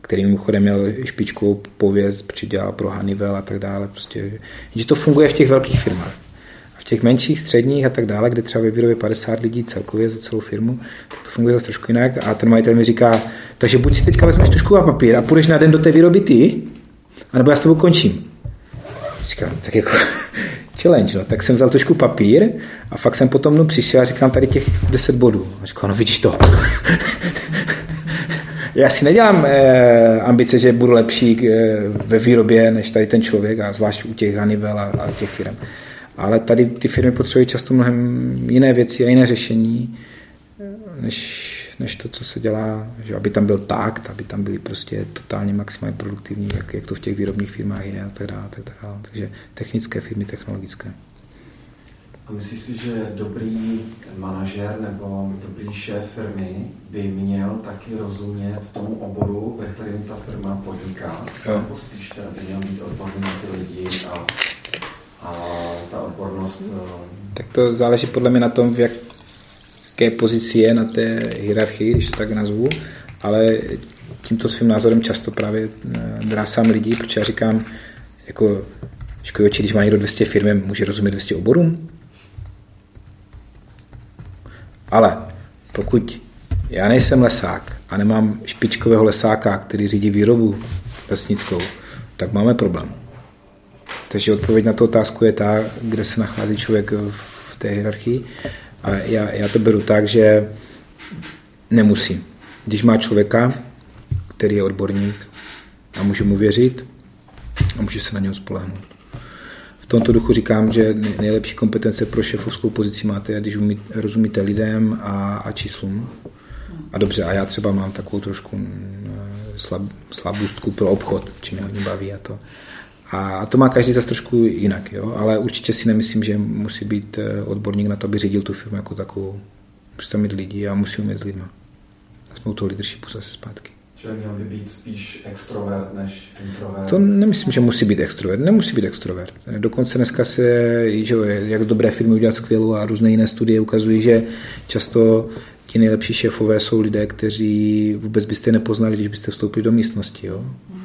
který mimochodem měl špičkovou pověst, protože dělal pro Hannibal a tak dále. Prostě, že to funguje v těch velkých firmách. A v těch menších, středních a tak dále, kde třeba ve výrobě padesát lidí celkově za celou firmu, tak to funguje zase trošku jinak. A ten majitel mi říká, takže buď si teďka vezmeš tužku a papír a půjdeš na den do té výroby ty, anebo já s tebou končím. Říkám, tak jako challenge, no. Tak jsem vzal tužku papír a fakt jsem potom no, přišel a říkám tady těch deset bodů. A říkám, no vidíš to. Já si nedělám eh, ambice, že budu lepší eh, ve výrobě než tady ten člověk, a zvlášť u těch Hannibal a, a těch firm. Ale tady ty firmy potřebují často mnohem jiné věci a jiné řešení, než, než to, co se dělá, že aby tam byl takt, aby tam byli prostě totálně maximálně produktivní, jak, jak to v těch výrobních firmách je a tak dále, tak dále. Takže technické firmy, technologické. A myslíš si, že dobrý manažer nebo dobrý šéf firmy by měl taky rozumět tomu oboru, ve kterém ta firma podniká? Nebo spíš teda by měl být odborný na ty lidi a, a ta odbornost... Tak to záleží podle mě na tom, v jaké pozici je na té hierarchii, když to tak nazvu, ale tímto svým názorem často právě drásám lidi, protože já říkám, jako škodoči, když má někdo dvě stě firmy, může rozumět dvě stě oborům? Ale pokud já nejsem lesák a nemám špičkového lesáka, který řídí výrobu lesnickou, tak máme problém. Takže odpověď na tu otázku je ta, kde se nachází člověk v té hierarchii. A já, já to beru tak, že nemusím. Když má člověka, který je odborník a může mu věřit a může se na něho spolehnout. V tomto duchu říkám, že nejlepší kompetence pro šéfovskou pozici máte, když umí, rozumíte lidem a, a číslům. A dobře, a já třeba mám takovou trošku slab, slabůstku pro obchod, či mě hodně baví a to. A to má každý zase trošku jinak, jo? Ale určitě si nemyslím, že musí být odborník na to, aby řídil tu firmu jako takovou. Musí tam mít lidi a musí umět s lidma. A jsme u toho leadershipu zase zpátky. Čili měl by být spíš extrovert než introvert? To nemyslím, že musí být extrovert. Nemusí být extrovert. Dokonce dneska se, že jak dobré firmy udělat skvělou a různé jiné studie ukazují, že často ti nejlepší šéfové jsou lidé, kteří vůbec byste nepoznali, když byste vstoupili do místnosti. Jo?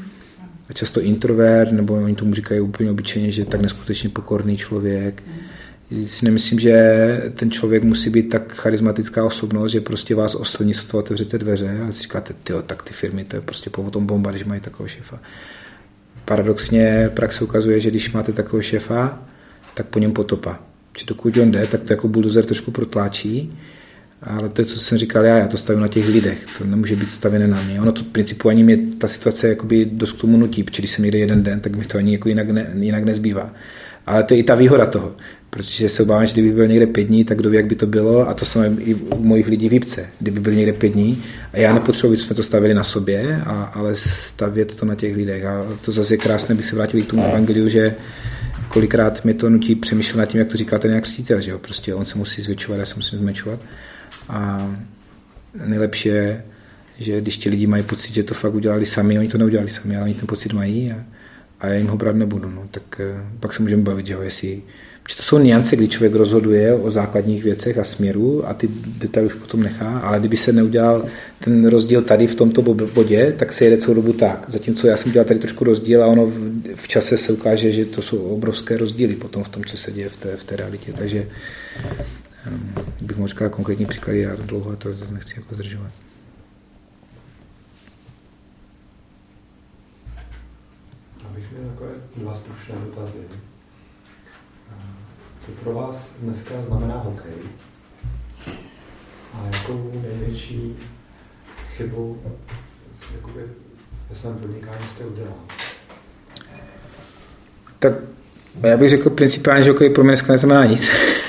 A často introvert, nebo oni tomu říkají úplně obyčejně, že tak neskutečně pokorný člověk. Si nemyslím, že ten člověk musí být tak charismatická osobnost, že prostě vás oslní, sotva otevřete dveře a si říkáte, tyjo, tak ty firmy, to je prostě potom bomba, když mají takového šéfa. Paradoxně praxe ukazuje, že když máte takového šéfa, tak po něm potopa. Že dokud on jde, tak to jako buldozer trošku protláčí, ale to je, co jsem říkal já, já to stavím na těch lidech, to nemůže být stavěné na mě. Ono to v principu ani mě ta situace jakoby dost k tomu nutí, protože když jsem někde jeden den, tak mi to ani jako jinak, ne, jinak nezbývá. Ale to je i ta výhoda toho, protože se obávám, že kdybych byl někde pět dní, tak kdo ví, jak by to bylo, a to samé i u mojich lidí v Jipce, kdyby byli někde pět dní a já nepotřebuji, jsme to stavili na sobě, a, ale stavět to na těch lidech. A to zase je krásné, bych se vrátil k tomu evangeliu, že kolikrát mě to nutí přemýšlet nad tím, jak to říkáte nějak křtitel, že jo, prostě on se musí zvětšovat, já se musím zmenšovat. A nejlepší je, že když ti lidi mají pocit, že to fakt udělali sami, oni to neudělali sami, ale oni ten pocit mají a, a já jim ho brát nebudu, no, tak eh, pak se můžeme bavit, že jo, jestli... Protože to jsou nuance, kdy člověk rozhoduje o základních věcech a směru a ty detaily už potom nechá, ale kdyby se neudělal ten rozdíl tady v tomto bodě, tak se jede celou dobu tak. Zatímco já jsem dělal tady trošku rozdíl a ono v, v čase se ukáže, že to jsou obrovské rozdíly potom v tom, co se děje v té, v té realitě, takže um, bych mohl říkat konkrétní příklady, já dlouho to zase nechci jako zdržovat. Abych měl takové dva stručné dotazy. Co pro vás dneska znamená hokej? A jakou největší chybu jakoby, ve svém podnikání jste udělal? Tak já bych řekl principiálně, že hokej pro mě dneska neznamená nic.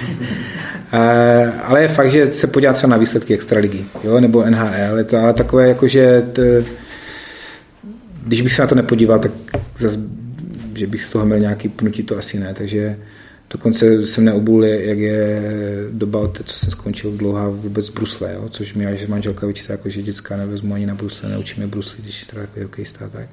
Ale je fakt, že se podívat třeba na výsledky extraligy, jo, nebo N H L, je to ale takové, jako, že t, když bych se na to nepodíval, tak zase, že bych z toho měl nějaký pnutí, to asi ne, takže dokonce jsem neobul, jak je doba od té, co jsem skončil dlouhá vůbec z brusle, jo? Což mi až manželka vyčítá, jako, že děcka nevezmu ani na brusle, neučíme brusli, když je teda takový hokejista. Tak.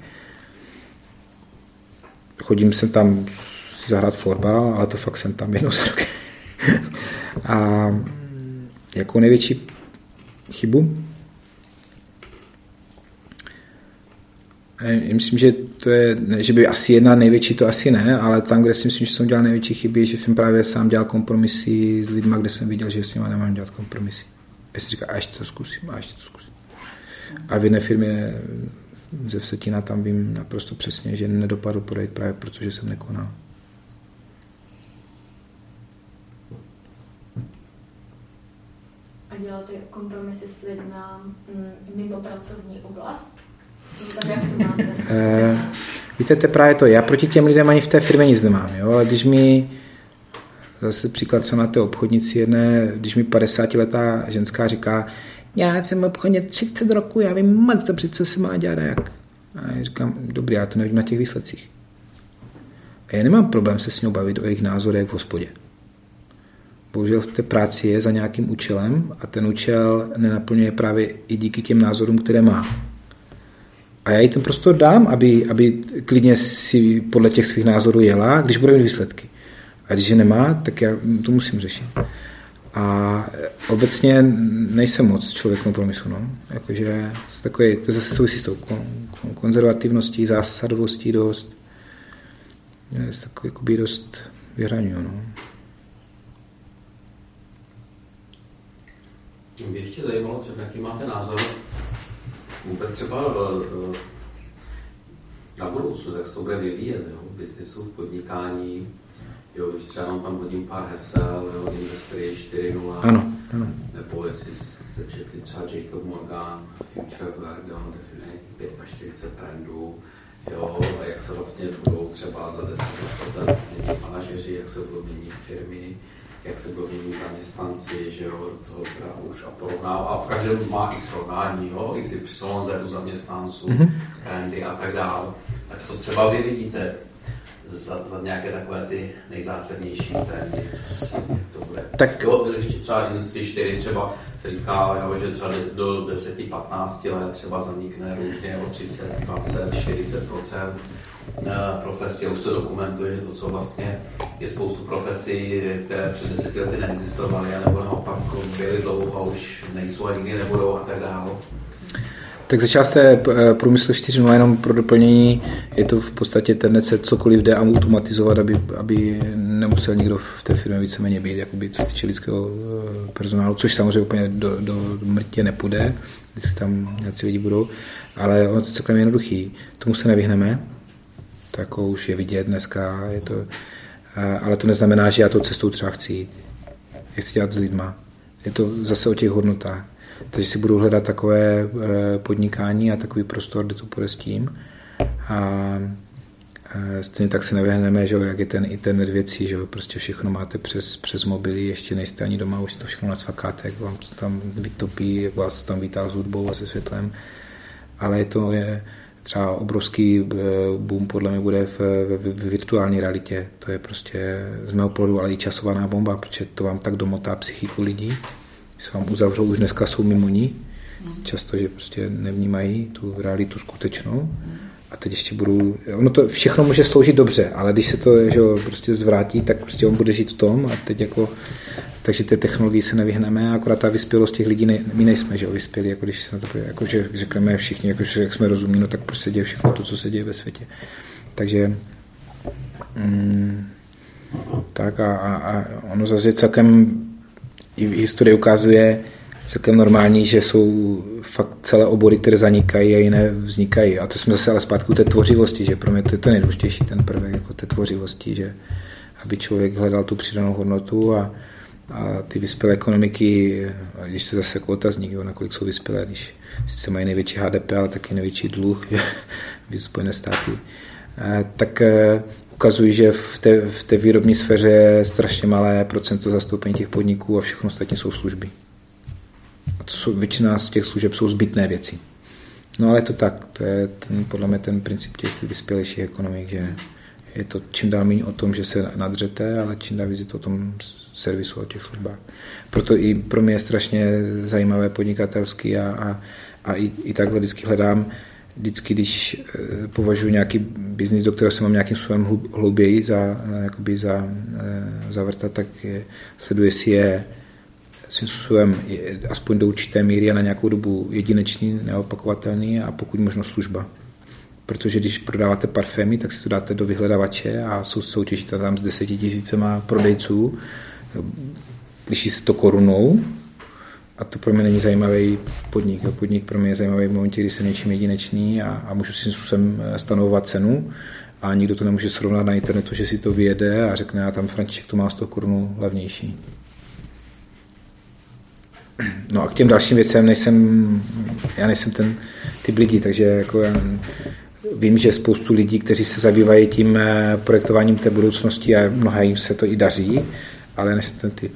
Chodím sem tam si zahrát florbal, ale to fakt jsem tam jednou za rok. A jakou největší chybu? Myslím, že to je, že by asi jedna největší, to asi ne, ale tam, kde si myslím, že jsem dělal největší chyby, že jsem právě sám dělal kompromisy s lidma, kde jsem viděl, že s nimi nemám dělat kompromisy. Já si říkal, a ještě to zkusím, a ještě to zkusím. A v jedné firmě ze Vsetina tam vím naprosto přesně, že nedopadl projekt právě protože jsem nekonal. A děláte kompromisy s lidma mimo pracovní oblast? Tak jak to máte? E, víte, to je právě to. Já proti těm lidem ani v té firmě nic nemám, jo? Ale když mi, zase příklad třeba na té obchodnici jedné, když mi padesátiletá ženská říká, já jsem obchodně třicet roků, já vím moc dobře, co se má dělat a jak. A já říkám, dobrý, já to nevím na těch výsledcích. A já nemám problém se s ním bavit o jejich názorech v hospodě. Bohužel v té práci je za nějakým účelem a ten účel nenaplňuje právě i díky těm názorům, které má. A já jí ten prostor dám, aby, aby klidně si podle těch svých názorů jela, když bude mít výsledky. A když je nemá, tak já to musím řešit. A obecně nejsem moc člověk kompromisu. No. Jakože takový, to zase souvisí s tou konzervativností, zásadovostí dost. Je takový jakoby dost vyhraňuji. No. Mě ještě zajímalo, třeba, jaký máte názor vůbec třeba na budoucnu, jak se to bude vyvíjet, jo, v biznesu, v podnikání, jo, když třeba nám tam hodím pár hesel, jo, Industry čtyři tečka nula, ano, ano. Nebo jestli jste četli třeba Jacob Morgan, Future Work, kde on definuje čtyřicet pět trendů, jo, a jak se vlastně budou třeba za deset dvacet let měnit manažeři, jak se budou měnit firmy, jak se budou měnit zaměstnanci, že jo, do toho už a porovnává. A v každém má x srovnání, jo, x y z zaměstnanců, mm-hmm. trendy a tak dále. Tak co třeba vy vidíte za, za nějaké takové ty nejzásadnější trendy, to bude? Tak jo, když třeba Industry čtyři třeba se říká, jo, že třeba do deset patnáct let třeba zanikne různě o třicet, dvacet, čtyřicet procent profesí. Už to dokumentuje, že to, co vlastně je spoustu profesí, které před deseti lety neexistovaly, nebo naopak byly dlouho a už nejsou a nikdy nebudou a tak dále. Tak začal jste průmysl čtyři tečka nula, jenom pro doplnění, je to v podstatě tendence cokoliv jde automatizovat, aby, aby nemusel nikdo v té firmě víceméně být, jakoby, co se týče lidského personálu, což samozřejmě úplně do, do mrtě nepůjde, když tam nějací lidi budou, ale ono to je celkem jednoduchý, tomu se nevyhneme, to jako už je vidět dneska, je to, ale to neznamená, že já tou cestou třeba chci jít. Já chci dělat s lidma. Je to zase o těch hodnotách. Takže si budu hledat takové podnikání a takový prostor, kde to půjde s tím. A stejně tak se nevyhneme, že jak je ten internet věcí, že prostě všechno máte přes, přes mobily, ještě nejste ani doma, už to všechno nacvakáte, jak vám to tam vytopí, jak vás to tam vítá s hudbou a se světlem. Ale je to je třeba obrovský boom podle mě bude v, v, v virtuální realitě. To je prostě z mého pohledu ale i časovaná bomba, protože to vám tak domotá psychiku lidí. Když se vám uzavřou, už dneska jsou mimo ní. Často, že prostě nevnímají tu realitu skutečnou. A teď ještě budou... Ono to všechno může sloužit dobře, ale když se to že jo, prostě zvrátí, tak prostě on bude žít v tom a teď jako... Takže té technologii se nevyhneme a akorát ta vyspělost těch lidí, ne, my nejsme, že jo, vyspělí, jako když se na to jako, že řekneme všichni, jako, že jak jsme rozumní, no tak prostě děje všechno to, co se děje ve světě. Takže mm, tak a, a, a ono zase celkem i historie ukazuje celkem normální, že jsou fakt celé obory, které zanikají a jiné vznikají. A to jsme zase ale zpátky u té tvořivosti, že pro mě to je to nejdůležitější, ten prvek jako té tvořivosti, že aby člověk hledal tu přidanou hodnotu a A ty vyspělé ekonomiky, když to zase jako otazník, jo, nakolik jsou vyspělé, když sice mají největší H D P, ale taky největší dluh, Spojené státy, tak ukazují, že v té, v té výrobní sféře je strašně malé procento zastoupení těch podniků a všechno ostatní jsou služby. A to jsou, většina z těch služeb jsou zbytné věci. No ale je to tak, to je ten, podle mě ten princip těch vyspělejších ekonomik, že je to čím dál méně o tom, že se nadřete, ale čím dál víc je to o tom servisu, o těch službách. Proto i pro mě je strašně zajímavé podnikatelský a, a, a i, i takhle vždycky hledám, vždycky, když e, považuji nějaký biznis, do kterého se mám nějakým způsobem hlouběji za, jakoby za, e, zavrtat, tak je, sleduji, jestli je svým způsobem je, aspoň do určité míry a na nějakou dobu jedinečný, neopakovatelný a pokud možno služba. protože když prodáváte parfémy, tak si to dáte do vyhledavače a sou, soutěžíte tam s deseti tisícema prodejců. Liší se to korunou a to pro mě není zajímavý podnik. Podnik pro mě je zajímavý v momentě, kdy jsem něčím jedinečný a, a můžu si způsobem stanovovat cenu a nikdo to nemůže srovnat na internetu, že si to vyjede a řekne, a tam František to má z toho korunu levnější. No a k těm dalším věcem nejsem, já nejsem ten typ lidí, takže jako já vím, že spoustu lidí, kteří se zabývají tím projektováním té budoucnosti a mnoha jim se to i daří, ale já nejsem ten typ.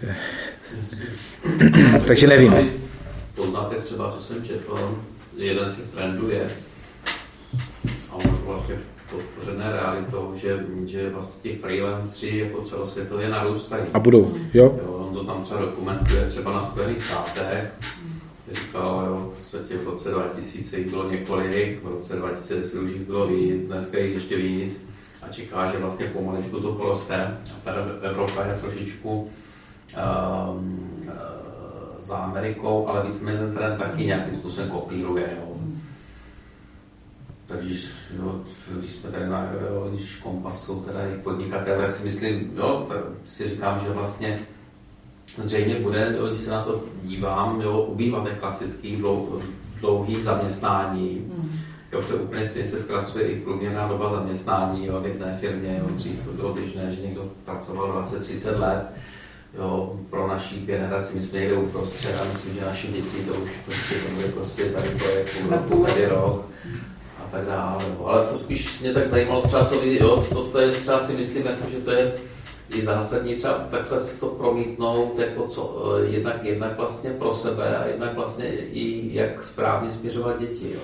Takže nevím. Poznáte třeba, co jsem četl, jeden z těch trendů je, a ono to vlastně podpořené realitou, že, že vlastně těch freelanceri jako celosvětově narůstají. A budou, jo? jo? On to tam třeba dokumentuje třeba na Spojených státech, říkal, jo, v světě v roce dva tisíce jich bylo několik, v roce dva tisíce deset už jich bylo víc, dneska jich ještě víc a čeká, že vlastně pomaličku to poroste. A tady Evropa je trošičku um, uh, za Amerikou, ale víceméně ten trend taky nějakým způsobem kopíruje. Jo. Takže jo, když jsme tady na jo, když Kompasu, teda i podnikatel, tak si myslím, jo, tak si říkám, že vlastně zřejmě bude, jo, když se na to dívám, jo, ubývat těch klasických dlou, dlouhých zaměstnání. Mm. Jo, protože úplně stejně se zkracuje i průměrná doba zaměstnání, jo, v jedné firmě, jo, dřív to bylo běžné, že někdo pracoval dvacet třicet let. Jo, pro naší generaci, my jsme někde uprostřed a myslím, že naše děti to už prostě to bude prostě tady projekt půl roku, tady rok a tak dále. Ale to spíš mě tak zajímalo třeba, co vy, jo, to, to je třeba si myslím, jako, že to je i zásadní třeba takhle si to promítnout, jako co, jednak, jednak vlastně pro sebe a jednak vlastně i jak správně směřovat děti. Jo.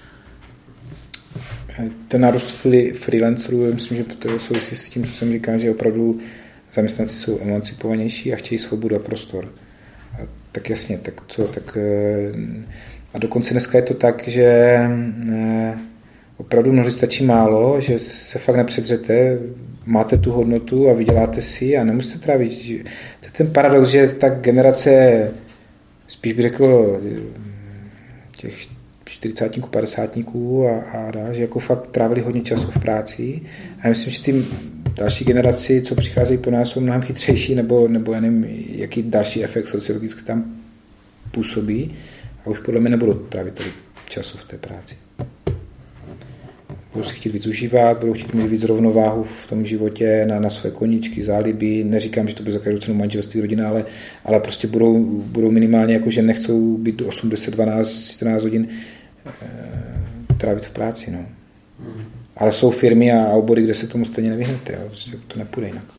Ten nárůst freelancerů, myslím, že to souvisí s tím, co jsem říkal, že opravdu zaměstnanci jsou emancipovanější a chtějí svobodu a prostor. A tak jasně, tak co, tak a dokonce dneska je to tak, že opravdu mnohdy stačí málo, že se fakt nepředřete, máte tu hodnotu a vyděláte si a nemusíte trávit. To je ten paradox, že ta generace, spíš bych řekl, těch čtyřicátníků, padesátníků a, a dál, že jako fakt trávili hodně času v práci. A já myslím, že ty další generaci, co přicházejí po nás, jsou mnohem chytřejší, nebo, nebo já nevím, jaký další efekt sociologicky tam působí. A už podle mě nebudou trávit tolik času v té práci. Budou si chtít víc užívat, budou chtít mít víc rovnováhu v tom životě na, na své koníčky, záliby. Neříkám, že to bude za každou cenu manželství, rodina, ale, ale prostě budou, budou minimálně, jako že nechcou být do osm, deset, dvanáct, čtrnáct hodin e, trávit v práci. No. Ale jsou firmy a obory, kde se tomu stejně nevyhnete. Jo. To nepůjde jinak.